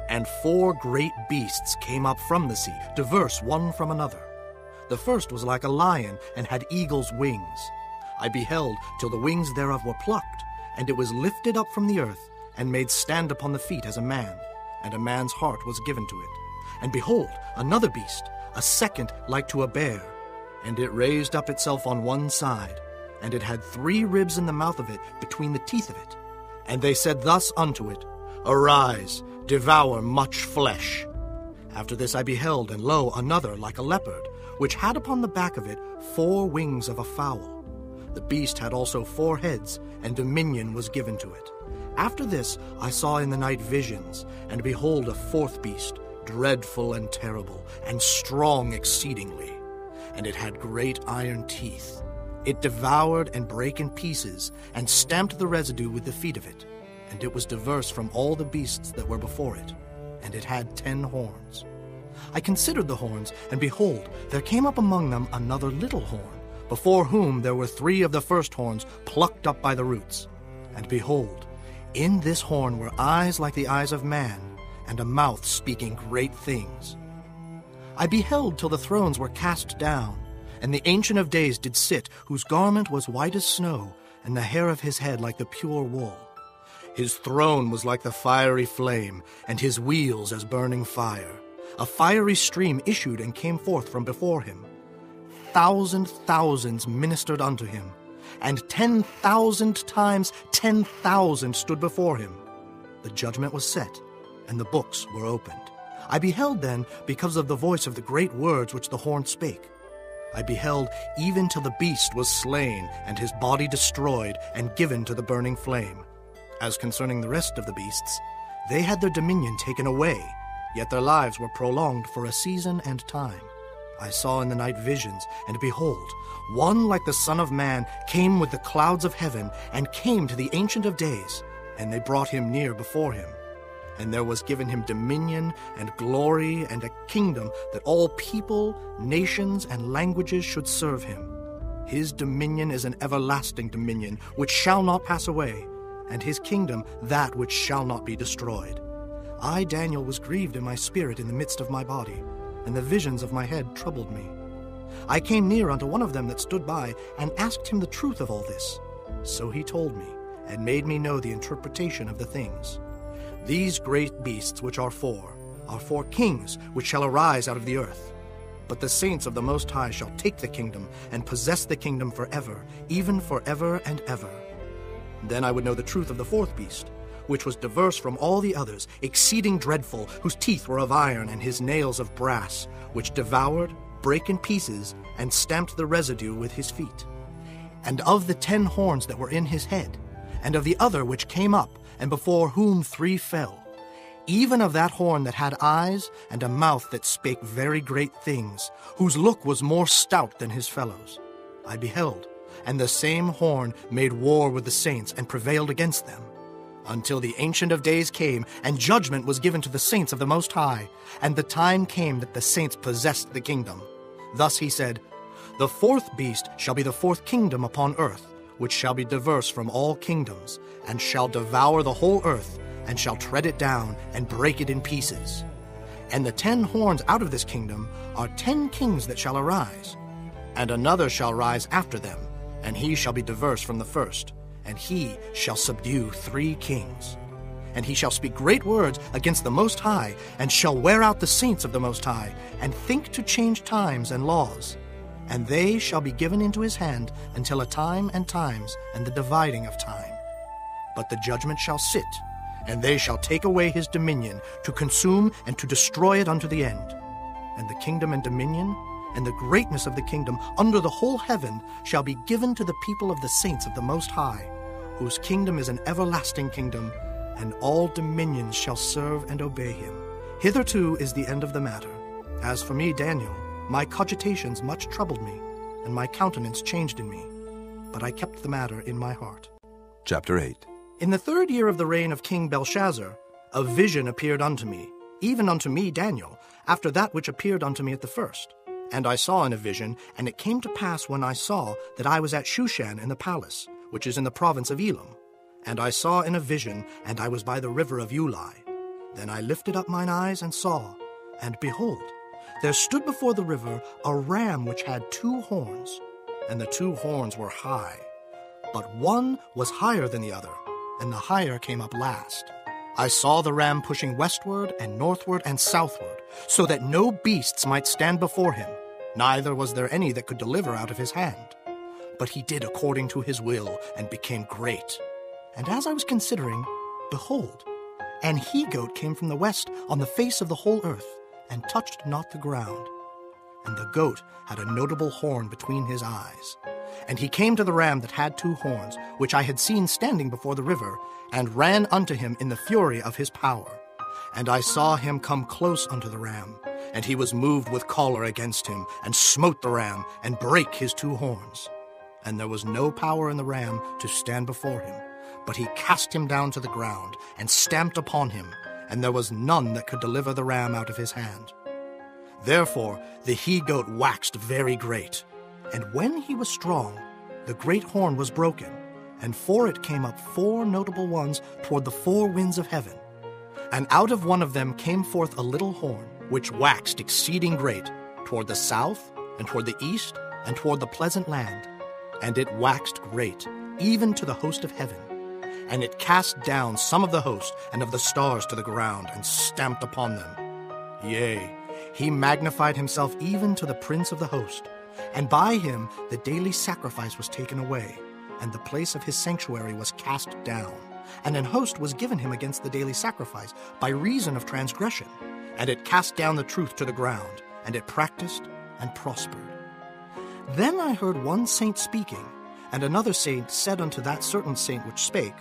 S3: And four great beasts came up from the sea, diverse one from another. The first was like a lion, and had eagle's wings. I beheld till the wings thereof were plucked, and it was lifted up from the earth, and made stand upon the feet as a man, and a man's heart was given to it. And behold, another beast, a second like to a bear, and it raised up itself on one side, and it had three ribs in the mouth of it between the teeth of it. And they said thus unto it, Arise, devour much flesh. After this I beheld, and lo, another like a leopard, which had upon the back of it four wings of a fowl. The beast had also four heads, and dominion was given to it. After this I saw in the night visions, and behold a fourth beast, dreadful and terrible, and strong exceedingly. And it had great iron teeth. It devoured and brake in pieces, and stamped the residue with the feet of it. And it was diverse from all the beasts that were before it. And it had ten horns. I considered the horns, and behold, there came up among them another little horn, before whom there were three of the first horns plucked up by the roots. And behold, in this horn were eyes like the eyes of man, and a mouth speaking great things. I beheld till the thrones were cast down, and the Ancient of Days did sit, whose garment was white as snow, and the hair of his head like the pure wool. His throne was like the fiery flame, and his wheels as burning fire. A fiery stream issued and came forth from before him. Thousand thousands ministered unto him, and ten thousand times ten thousand stood before him. The judgment was set, and the books were opened. I beheld then, because of the voice of the great words which the horn spake. I beheld even till the beast was slain, and his body destroyed, and given to the burning flame. As concerning the rest of the beasts, they had their dominion taken away, yet their lives were prolonged for a season and time. I saw in the night visions, and behold, one like the Son of Man came with the clouds of heaven, and came to the Ancient of Days, and they brought him near before him. And there was given him dominion and glory and a kingdom, that all people, nations, and languages should serve him. His dominion is an everlasting dominion, which shall not pass away, and his kingdom that which shall not be destroyed. I, Daniel, was grieved in my spirit in the midst of my body, and the visions of my head troubled me. I came near unto one of them that stood by, and asked him the truth of all this. So he told me, and made me know the interpretation of the things. These great beasts which are four, are four kings which shall arise out of the earth. But the saints of the Most High shall take the kingdom, and possess the kingdom forever, even forever and ever. Then I would know the truth of the fourth beast, which was diverse from all the others, exceeding dreadful, whose teeth were of iron, and his nails of brass, which devoured, brake in pieces, and stamped the residue with his feet. And of the ten horns that were in his head, and of the other which came up, and before whom three fell, even of that horn that had eyes, and a mouth that spake very great things, whose look was more stout than his fellows, I beheld, and the same horn made war with the saints, and prevailed against them, until the Ancient of Days came, and judgment was given to the saints of the Most High, and the time came that the saints possessed the kingdom. Thus he said, The fourth beast shall be the fourth kingdom upon earth, which shall be diverse from all kingdoms, and shall devour the whole earth, and shall tread it down, and break it in pieces. And the ten horns out of this kingdom are ten kings that shall arise, and another shall rise after them, and he shall be diverse from the first, and he shall subdue three kings. And he shall speak great words against the Most High, and shall wear out the saints of the Most High, and think to change times and laws. And they shall be given into his hand until a time and times, and the dividing of time. But the judgment shall sit, and they shall take away his dominion, to consume and to destroy it unto the end. And the kingdom and dominion, and the greatness of the kingdom under the whole heaven shall be given to the people of the saints of the Most High, whose kingdom is an everlasting kingdom, and all dominions shall serve and obey him. Hitherto is the end of the matter. As for me, Daniel, my cogitations much troubled me, and my countenance changed in me. But I kept the matter in my heart.
S1: Chapter eight.
S3: In the third year of the reign of King Belshazzar, a vision appeared unto me, even unto me, Daniel, after that which appeared unto me at the first. And I saw in a vision, and it came to pass when I saw that I was at Shushan in the palace, which is in the province of Elam. And I saw in a vision, and I was by the river of Ulai. Then I lifted up mine eyes and saw, and behold, there stood before the river a ram which had two horns, and the two horns were high. But one was higher than the other, and the higher came up last. I saw the ram pushing westward and northward and southward, so that no beasts might stand before him, neither was there any that could deliver out of his hand. But he did according to his will, and became great. And as I was considering, behold, an he-goat came from the west on the face of the whole earth, and touched not the ground. And the goat had a notable horn between his eyes. And he came to the ram that had two horns, which I had seen standing before the river, and ran unto him in the fury of his power. And I saw him come close unto the ram, and he was moved with choler against him, and smote the ram, and brake his two horns. And there was no power in the ram to stand before him, but he cast him down to the ground, and stamped upon him, and there was none that could deliver the ram out of his hand. Therefore the he-goat waxed very great, and when he was strong, the great horn was broken, and for it came up four notable ones toward the four winds of heaven. And out of one of them came forth a little horn, which waxed exceeding great, toward the south, and toward the east, and toward the pleasant land. And it waxed great, even to the host of heaven. And it cast down some of the host and of the stars to the ground, and stamped upon them. Yea, he magnified himself even to the prince of the host. And by him the daily sacrifice was taken away, and the place of his sanctuary was cast down. And an host was given him against the daily sacrifice by reason of transgression. And it cast down the truth to the ground, and it practiced and prospered. Then I heard one saint speaking, and another saint said unto that certain saint which spake,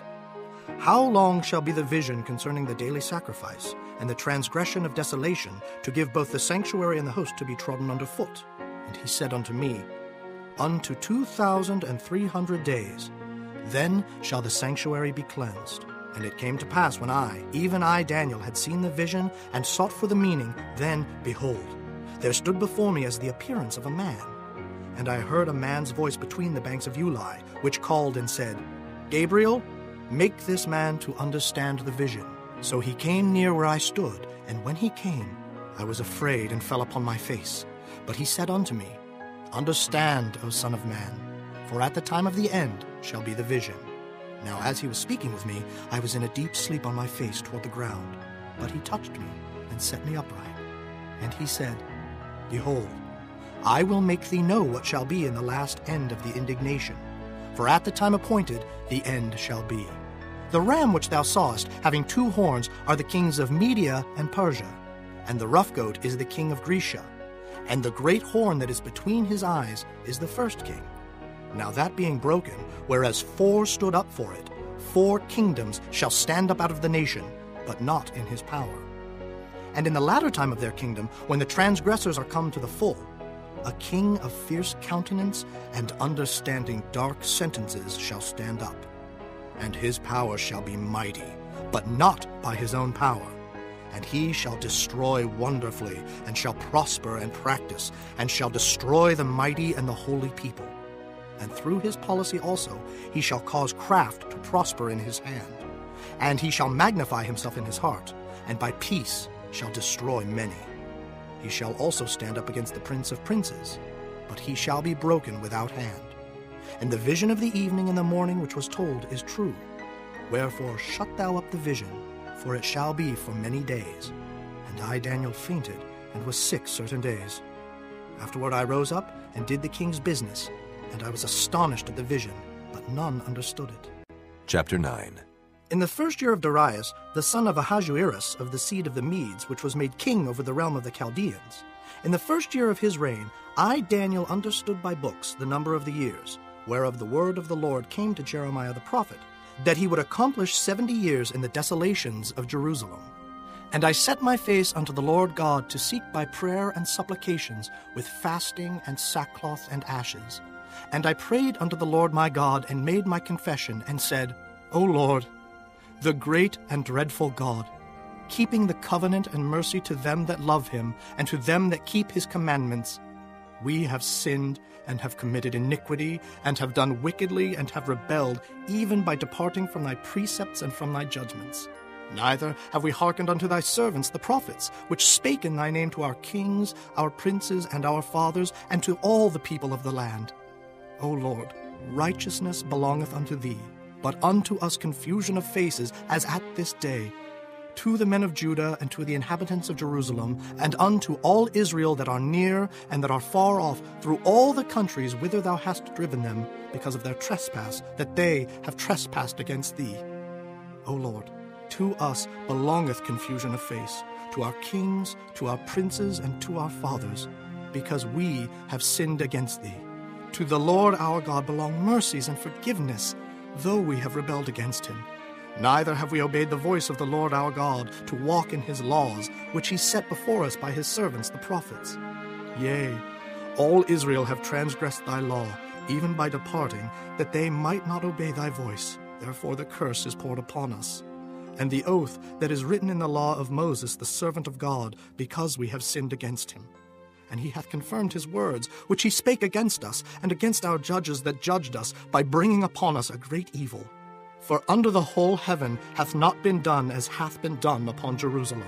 S3: How long shall be the vision concerning the daily sacrifice, and the transgression of desolation, to give both the sanctuary and the host to be trodden under foot? And he said unto me, Unto two thousand and three hundred days. Then shall the sanctuary be cleansed. And it came to pass when I, even I, Daniel, had seen the vision, and sought for the meaning, then, behold, there stood before me as the appearance of a man. And I heard a man's voice between the banks of Ulai, which called and said, Gabriel, make this man to understand the vision. So he came near where I stood, and when he came, I was afraid and fell upon my face. But he said unto me, Understand, O Son of Man, for at the time of the end shall be the vision. Now as he was speaking with me, I was in a deep sleep on my face toward the ground. But he touched me and set me upright. And he said, Behold, I will make thee know what shall be in the last end of the indignation. For at the time appointed the end shall be. The ram which thou sawest, having two horns, are the kings of Media and Persia. And the rough goat is the king of Grecia. And the great horn that is between his eyes is the first king. Now that being broken, whereas four stood up for it, four kingdoms shall stand up out of the nation, but not in his power. And in the latter time of their kingdom, when the transgressors are come to the full, a king of fierce countenance and understanding dark sentences shall stand up. And his power shall be mighty, but not by his own power. And he shall destroy wonderfully, and shall prosper and practice, and shall destroy the mighty and the holy people. And through his policy also he shall cause craft to prosper in his hand. And he shall magnify himself in his heart, and by peace shall destroy many. He shall also stand up against the prince of princes, but he shall be broken without hand. And the vision of the evening and the morning which was told is true. Wherefore shut thou up the vision, for it shall be for many days. And I, Daniel, fainted, and was sick certain days. Afterward I rose up, and did the king's business, and I was astonished at the vision, but none understood it.
S1: Chapter nine.
S3: In the first year of Darius, the son of Ahasuerus of the seed of the Medes, which was made king over the realm of the Chaldeans, in the first year of his reign, I, Daniel, understood by books the number of the years, whereof the word of the Lord came to Jeremiah the prophet, that he would accomplish seventy years in the desolations of Jerusalem. And I set my face unto the Lord God to seek by prayer and supplications with fasting and sackcloth and ashes. And I prayed unto the Lord my God, and made my confession, and said, O Lord, the great and dreadful God, keeping the covenant and mercy to them that love him, and to them that keep his commandments, we have sinned, and have committed iniquity, and have done wickedly, and have rebelled, even by departing from thy precepts and from thy judgments. Neither have we hearkened unto thy servants the prophets, which spake in thy name to our kings, our princes, and our fathers, and to all the people of the land. O Lord, righteousness belongeth unto thee, but unto us confusion of faces, as at this day. To the men of Judah, and to the inhabitants of Jerusalem, and unto all Israel that are near and that are far off, through all the countries whither thou hast driven them, because of their trespass, that they have trespassed against thee. O Lord, to us belongeth confusion of face, to our kings, to our princes, and to our fathers, because we have sinned against thee. To the Lord our God belong mercies and forgiveness, though we have rebelled against him. Neither have we obeyed the voice of the Lord our God, to walk in his laws, which he set before us by his servants the prophets. Yea, all Israel have transgressed thy law, even by departing, that they might not obey thy voice. Therefore the curse is poured upon us. And the oath that is written in the law of Moses, the servant of God, because we have sinned against him. And he hath confirmed his words, which he spake against us, and against our judges that judged us, by bringing upon us a great evil. For under the whole heaven hath not been done as hath been done upon Jerusalem.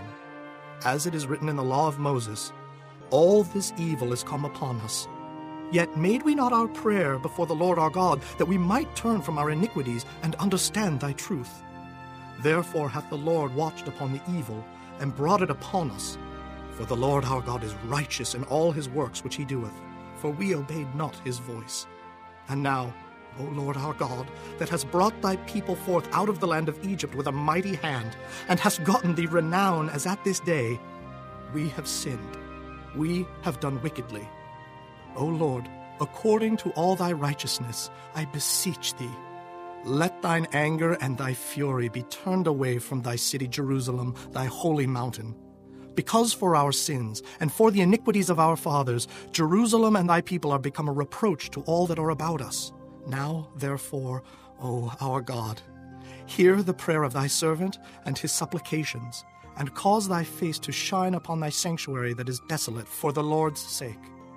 S3: As it is written in the law of Moses, all this evil is come upon us. Yet made we not our prayer before the Lord our God, that we might turn from our iniquities and understand thy truth. Therefore hath the Lord watched upon the evil, and brought it upon us. For the Lord our God is righteous in all his works which he doeth, for we obeyed not his voice. And now, O Lord our God, that hast brought thy people forth out of the land of Egypt with a mighty hand, and hast gotten thee renown as at this day, we have sinned, we have done wickedly. O Lord, according to all thy righteousness, I beseech thee, let thine anger and thy fury be turned away from thy city Jerusalem, thy holy mountain. Because for our sins, and for the iniquities of our fathers, Jerusalem and thy people are become a reproach to all that are about us. Now, therefore, O our God, hear the prayer of thy servant and his supplications, and cause thy face to shine upon thy sanctuary that is desolate for the Lord's sake.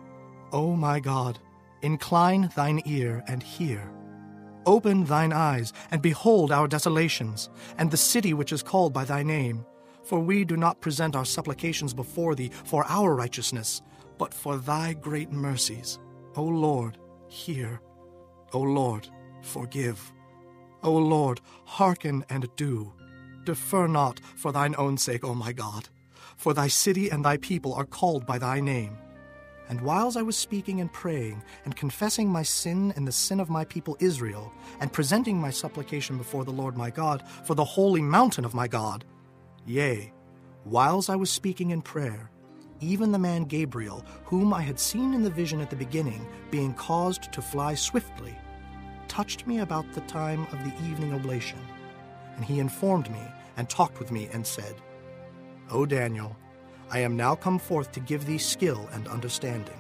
S3: O my God, incline thine ear and hear. Open thine eyes, and behold our desolations, and the city which is called by thy name. For we do not present our supplications before thee for our righteousness, but for thy great mercies. O Lord, hear. O Lord, forgive. O Lord, hearken and do. Defer not for thine own sake, O my God. For thy city and thy people are called by thy name. And whiles I was speaking and praying, and confessing my sin and the sin of my people Israel, and presenting my supplication before the Lord my God for the holy mountain of my God, yea, whiles I was speaking in prayer, even the man Gabriel, whom I had seen in the vision at the beginning, being caused to fly swiftly, touched me about the time of the evening oblation. And he informed me, and talked with me, and said, O Daniel, I am now come forth to give thee skill and understanding.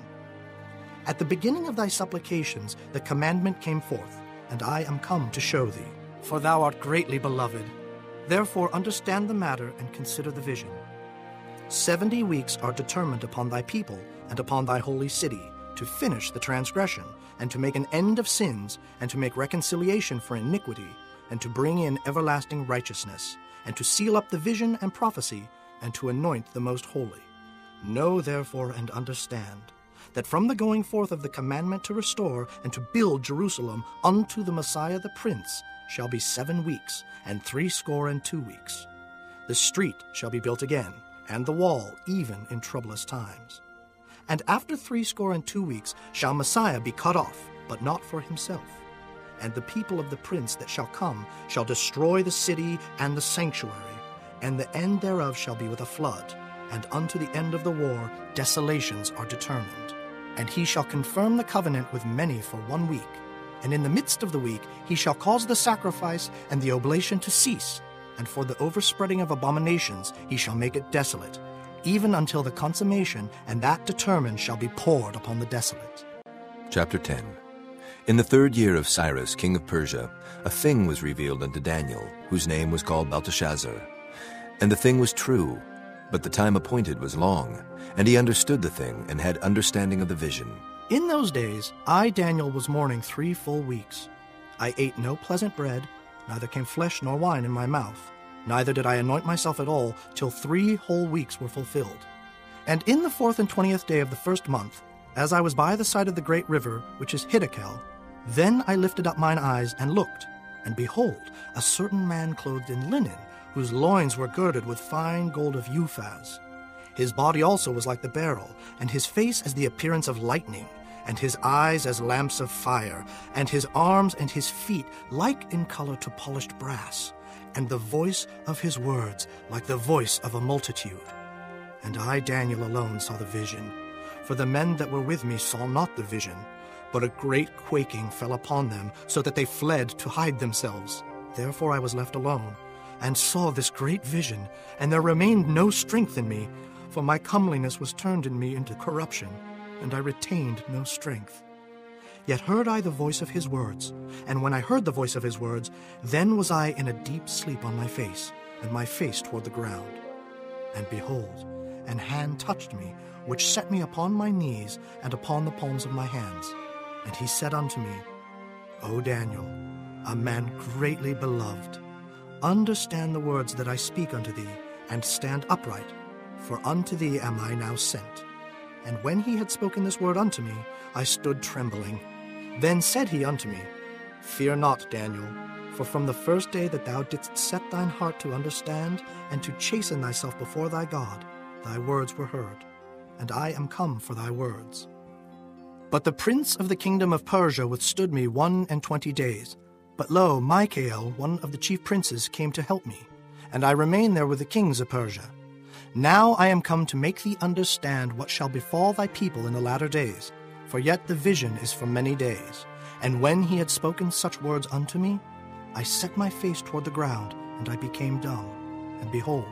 S3: At the beginning of thy supplications the commandment came forth, and I am come to show thee. For thou art greatly beloved. Therefore understand the matter and consider the vision. Seventy weeks are determined upon thy people and upon thy holy city, to finish the transgression, and to make an end of sins, and to make reconciliation for iniquity, and to bring in everlasting righteousness, and to seal up the vision and prophecy, and to anoint the most holy. Know therefore and understand, that from the going forth of the commandment to restore and to build Jerusalem unto the Messiah the Prince shall be seven weeks, and threescore and two weeks. The street shall be built again, and the wall even in troublous times. And after threescore and two weeks shall Messiah be cut off, but not for himself. And the people of the prince that shall come shall destroy the city and the sanctuary, and the end thereof shall be with a flood, and unto the end of the war desolations are determined. And he shall confirm the covenant with many for one week, and in the midst of the week he shall cause the sacrifice and the oblation to cease, and for the overspreading of abominations he shall make it desolate, even until the consummation, and that determined shall be poured upon the desolate.
S1: Chapter ten. In the third year of Cyrus, king of Persia, a thing was revealed unto Daniel, whose name was called Belteshazzar. And the thing was true, but the time appointed was long, and he understood the thing, and had understanding of the vision.
S3: In those days I, Daniel, was mourning three full weeks. I ate no pleasant bread, neither came flesh nor wine in my mouth, neither did I anoint myself at all till three whole weeks were fulfilled. And in the fourth and twentieth day of the first month, as I was by the side of the great river, which is Hiddekel, then I lifted up mine eyes and looked, and behold, a certain man clothed in linen, whose loins were girded with fine gold of Uphaz. His body also was like the beryl, and his face as the appearance of lightning, and his eyes as lamps of fire, and his arms and his feet like in color to polished brass, and the voice of his words like the voice of a multitude. And I, Daniel, alone saw the vision, for the men that were with me saw not the vision, but a great quaking fell upon them, so that they fled to hide themselves. Therefore I was left alone, and saw this great vision, and there remained no strength in me, for my comeliness was turned in me into corruption, and I retained no strength. Yet heard I the voice of his words, and when I heard the voice of his words, then was I in a deep sleep on my face, and my face toward the ground. And behold, an hand touched me, which set me upon my knees and upon the palms of my hands. And he said unto me, O Daniel, a man greatly beloved, understand the words that I speak unto thee, and stand upright, for unto thee am I now sent. And when he had spoken this word unto me, I stood trembling. Then said he unto me, Fear not, Daniel, for from the first day that thou didst set thine heart to understand, and to chasten thyself before thy God, thy words were heard, and I am come for thy words. But the prince of the kingdom of Persia withstood me one and twenty days. But lo, Michael, one of the chief princes, came to help me, and I remained there with the kings of Persia. Now I am come to make thee understand what shall befall thy people in the latter days, for yet the vision is for many days. And when he had spoken such words unto me, I set my face toward the ground, and I became dumb. And behold,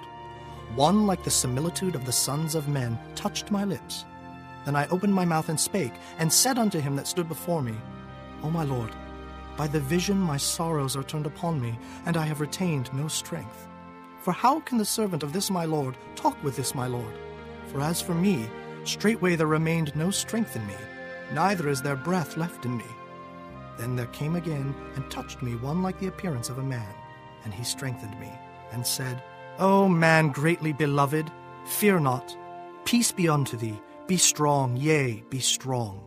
S3: one like the similitude of the sons of men touched my lips. Then I opened my mouth and spake, and said unto him that stood before me, O my Lord, by the vision my sorrows are turned upon me, and I have retained no strength. For how can the servant of this my Lord talk with this my Lord? For as for me, straightway there remained no strength in me, neither is there breath left in me. Then there came again and touched me one like the appearance of a man, and he strengthened me, and said, O man greatly beloved, fear not. Peace be unto thee, be strong, yea, be strong.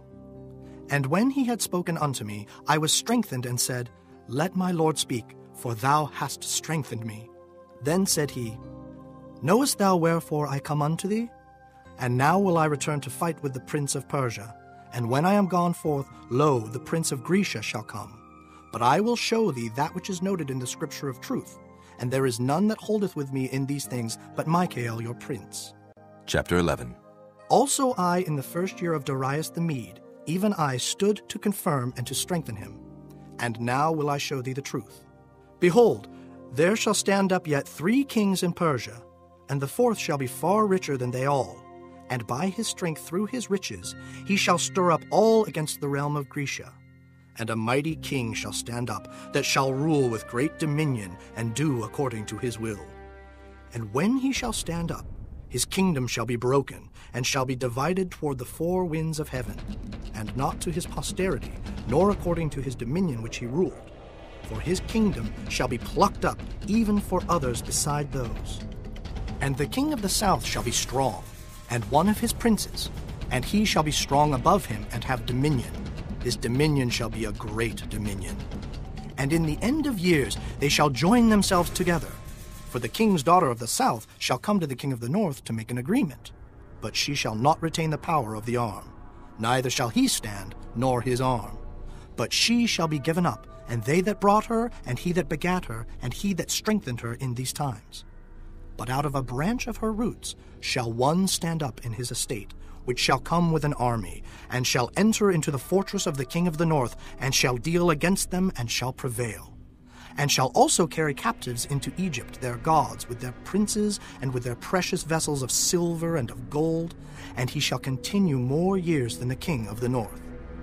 S3: And when he had spoken unto me, I was strengthened, and said, Let my Lord speak, for thou hast strengthened me. Then said he, Knowest thou wherefore I come unto thee? And now will I return to fight with the prince of Persia. And when I am gone forth, lo, the prince of Grecia shall come. But I will show thee that which is noted in the scripture of truth. And there is none that holdeth with me in these things, but Michael your prince.
S1: Chapter eleven.
S3: Also I, in the first year of Darius the Mede, even I stood to confirm and to strengthen him. And now will I show thee the truth. Behold, there shall stand up yet three kings in Persia, and the fourth shall be far richer than they all. And by his strength through his riches he shall stir up all against the realm of Grecia. And a mighty king shall stand up, that shall rule with great dominion, and do according to his will. And when he shall stand up, his kingdom shall be broken, and shall be divided toward the four winds of heaven, and not to his posterity, nor according to his dominion which he ruled. For his kingdom shall be plucked up, even for others beside those. And the king of the south shall be strong, and one of his princes, and he shall be strong above him, and have dominion. His dominion shall be a great dominion. And in the end of years they shall join themselves together. For the king's daughter of the south shall come to the king of the north to make an agreement. But she shall not retain the power of the arm, neither shall he stand, nor his arm. But she shall be given up, and they that brought her, and he that begat her, and he that strengthened her in these times. But out of a branch of her roots shall one stand up in his estate, which shall come with an army, and shall enter into the fortress of the king of the north, and shall deal against them, and shall prevail. And shall also carry captives into Egypt their gods, with their princes, and with their precious vessels of silver and of gold, and he shall continue more years than the king of the north.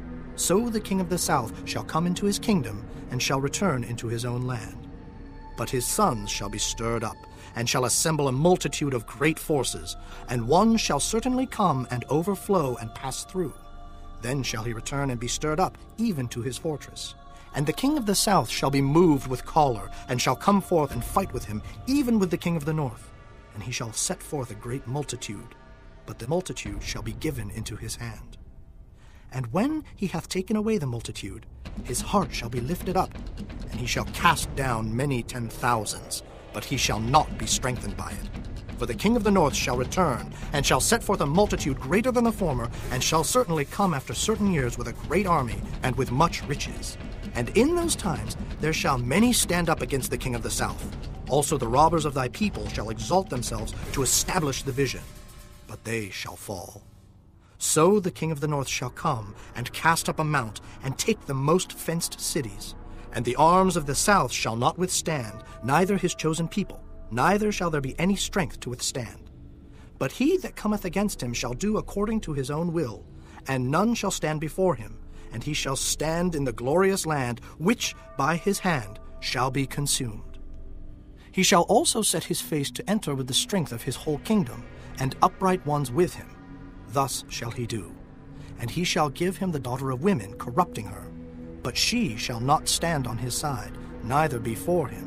S3: So the king of the south shall come into his kingdom, and shall return into his own land. But his sons shall be stirred up, and shall assemble a multitude of great forces, and one shall certainly come and overflow and pass through. Then shall he return and be stirred up, even to his fortress. And the king of the south shall be moved with choler, and shall come forth and fight with him, even with the king of the north. And he shall set forth a great multitude, but the multitude shall be given into his hand. And when he hath taken away the multitude, his heart shall be lifted up, and he shall cast down many ten thousands, but he shall not be strengthened by it. For the king of the north shall return, and shall set forth a multitude greater than the former, and shall certainly come after certain years with a great army, and with much riches. And in those times there shall many stand up against the king of the south. Also the robbers of thy people shall exalt themselves to establish the vision, but they shall fall. So the king of the north shall come, and cast up a mount, and take the most fenced cities. And the arms of the south shall not withstand, neither his chosen people, neither shall there be any strength to withstand. But he that cometh against him shall do according to his own will, and none shall stand before him, and he shall stand in the glorious land, which by his hand shall be consumed. He shall also set his face to enter with the strength of his whole kingdom, and upright ones with him. Thus shall he do. And he shall give him the daughter of women, corrupting her. But she shall not stand on his side, neither before him.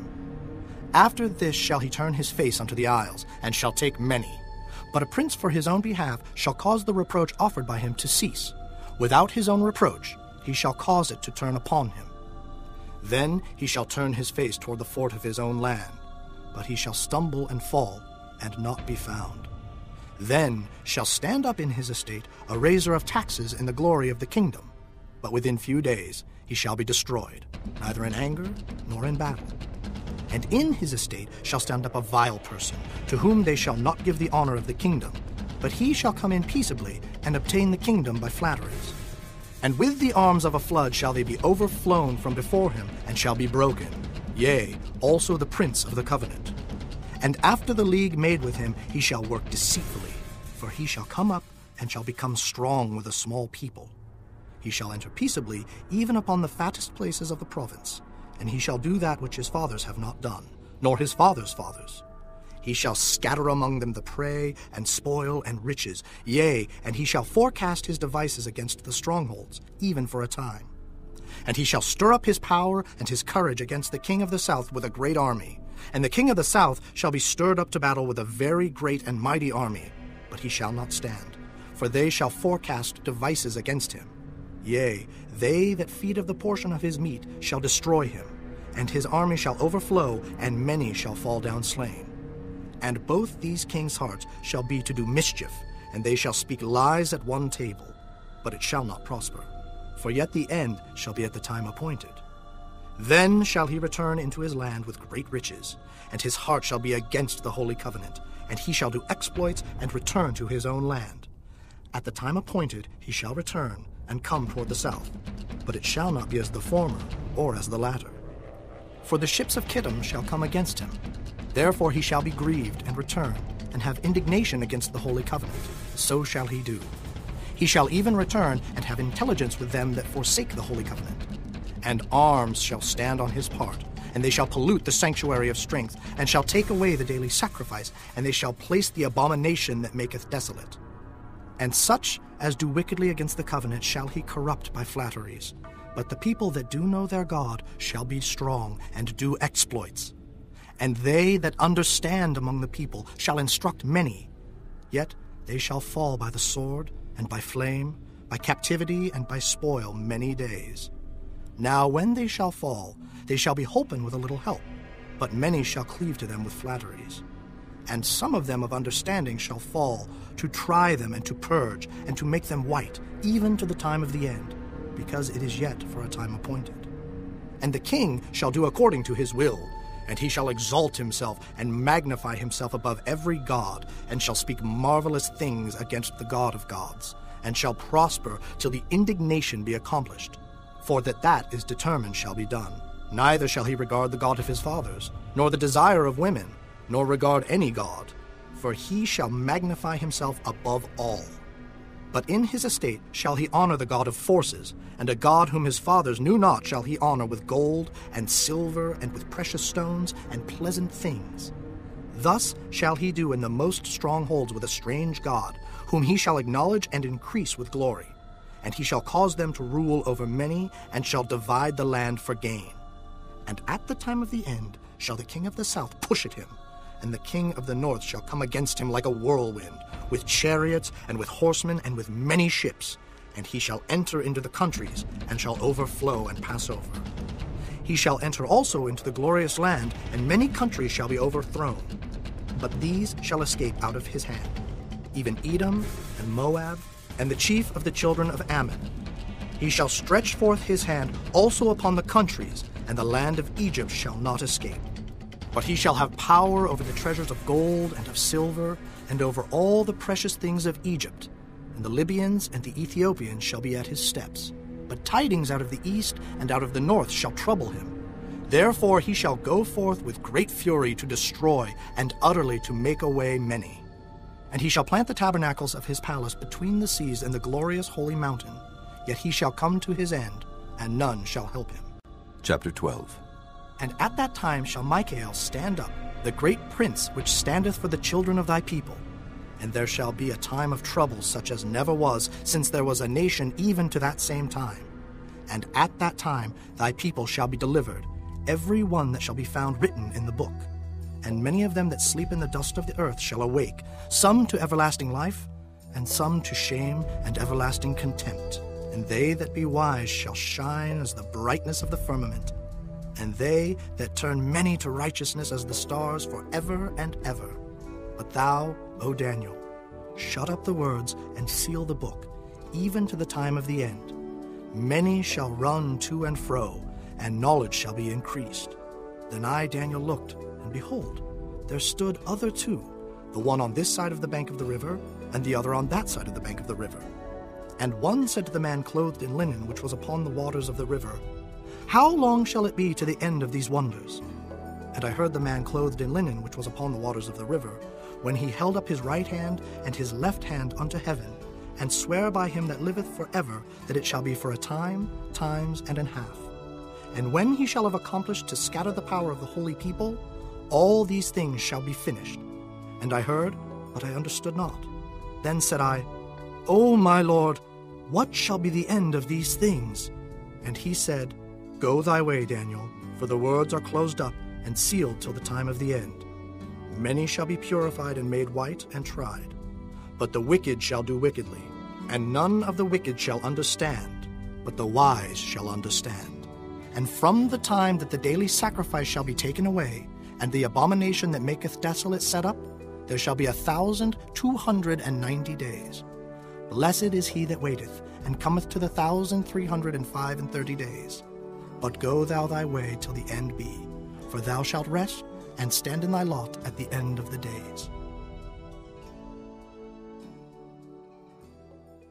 S3: After this shall he turn his face unto the isles, and shall take many. But a prince for his own behalf shall cause the reproach offered by him to cease. Without his own reproach he shall cause it to turn upon him. Then he shall turn his face toward the fort of his own land, but he shall stumble and fall, and not be found. Then shall stand up in his estate a raiser of taxes in the glory of the kingdom, but within few days he shall be destroyed, neither in anger nor in battle. And in his estate shall stand up a vile person, to whom they shall not give the honor of the kingdom, but he shall come in peaceably, and obtain the kingdom by flatteries. And with the arms of a flood shall they be overflown from before him, and shall be broken, yea, also the prince of the covenant. And after the league made with him, he shall work deceitfully, for he shall come up, and shall become strong with a small people. He shall enter peaceably, even upon the fattest places of the province, and he shall do that which his fathers have not done, nor his fathers' fathers. He shall scatter among them the prey, and spoil, and riches, yea, and he shall forecast his devices against the strongholds, even for a time. And he shall stir up his power and his courage against the king of the south with a great army. And the king of the south shall be stirred up to battle with a very great and mighty army, but he shall not stand, for they shall forecast devices against him. Yea, they that feed of the portion of his meat shall destroy him, and his army shall overflow, and many shall fall down slain. And both these kings' hearts shall be to do mischief, and they shall speak lies at one table, but it shall not prosper, for yet the end shall be at the time appointed. Then shall he return into his land with great riches, and his heart shall be against the holy covenant, and he shall do exploits and return to his own land. At the time appointed he shall return, and come toward the south, but it shall not be as the former, or as the latter. For the ships of Kittim shall come against him. Therefore he shall be grieved, and return, and have indignation against the holy covenant. So shall he do. He shall even return, and have intelligence with them that forsake the holy covenant. And arms shall stand on his part, and they shall pollute the sanctuary of strength, and shall take away the daily sacrifice, and they shall place the abomination that maketh desolate. And such as do wickedly against the covenant shall he corrupt by flatteries. But the people that do know their God shall be strong, and do exploits. And they that understand among the people shall instruct many. Yet they shall fall by the sword, and by flame, by captivity, and by spoil many days. Now when they shall fall, they shall be holpen with a little help, but many shall cleave to them with flatteries. And some of them of understanding shall fall, to try them and to purge, and to make them white, even to the time of the end, because it is yet for a time appointed. And the king shall do according to his will, and he shall exalt himself and magnify himself above every god, and shall speak marvelous things against the God of gods, and shall prosper till the indignation be accomplished. For that that is determined shall be done. Neither shall he regard the God of his fathers, nor the desire of women, nor regard any god, for he shall magnify himself above all. But in his estate shall he honor the God of forces, and a God whom his fathers knew not shall he honor with gold and silver and with precious stones and pleasant things. Thus shall he do in the most strongholds with a strange God, whom he shall acknowledge and increase with glory. and he shall cause them to rule over many, and shall divide the land for gain. And at the time of the end shall the king of the south push at him, and the king of the north shall come against him like a whirlwind, with chariots, and with horsemen, and with many ships, and he shall enter into the countries, and shall overflow and pass over. He shall enter also into the glorious land, and many countries shall be overthrown. But these shall escape out of his hand, even Edom and Moab, and the chief of the children of Ammon. He shall stretch forth his hand also upon the countries, and the land of Egypt shall not escape. But he shall have power over the treasures of gold and of silver, and over all the precious things of Egypt. And the Libyans and the Ethiopians shall be at his steps. But tidings out of the east and out of the north shall trouble him. Therefore he shall go forth with great fury to destroy, and utterly to make away many. And he shall plant the tabernacles of his palace between the seas and the glorious holy mountain. Yet he shall come to his end, and none shall help him.
S1: Chapter twelve.
S3: And at that time shall Michael stand up, the great prince which standeth for the children of thy people. And there shall be a time of trouble such as never was, since there was a nation even to that same time. And at that time thy people shall be delivered, every one that shall be found written in the book. And many of them that sleep in the dust of the earth shall awake, some to everlasting life, and some to shame and everlasting contempt. And they that be wise shall shine as the brightness of the firmament, and they that turn many to righteousness as the stars forever and ever. But thou, O Daniel, shut up the words and seal the book, even to the time of the end. Many shall run to and fro, and knowledge shall be increased. Then I, Daniel, looked, and behold, there stood other two, the one on this side of the bank of the river, and the other on that side of the bank of the river. And one said to the man clothed in linen, which was upon the waters of the river, How long shall it be to the end of these wonders? And I heard the man clothed in linen, which was upon the waters of the river, when he held up his right hand and his left hand unto heaven, and sware by him that liveth for ever, that it shall be for a time, times, and an half. And when he shall have accomplished to scatter the power of the holy people, all these things shall be finished. And I heard, but I understood not. Then said I, O my Lord, what shall be the end of these things? And he said, Go thy way, Daniel, for the words are closed up and sealed till the time of the end. Many shall be purified and made white and tried. But the wicked shall do wickedly, and none of the wicked shall understand, but the wise shall understand. And from the time that the daily sacrifice shall be taken away, and the abomination that maketh desolate set up, there shall be a thousand two hundred and ninety days. Blessed is he that waiteth, and cometh to the thousand three hundred and five and thirty days. But go thou thy way till the end be, for thou shalt rest, and stand in thy lot at the end of the days.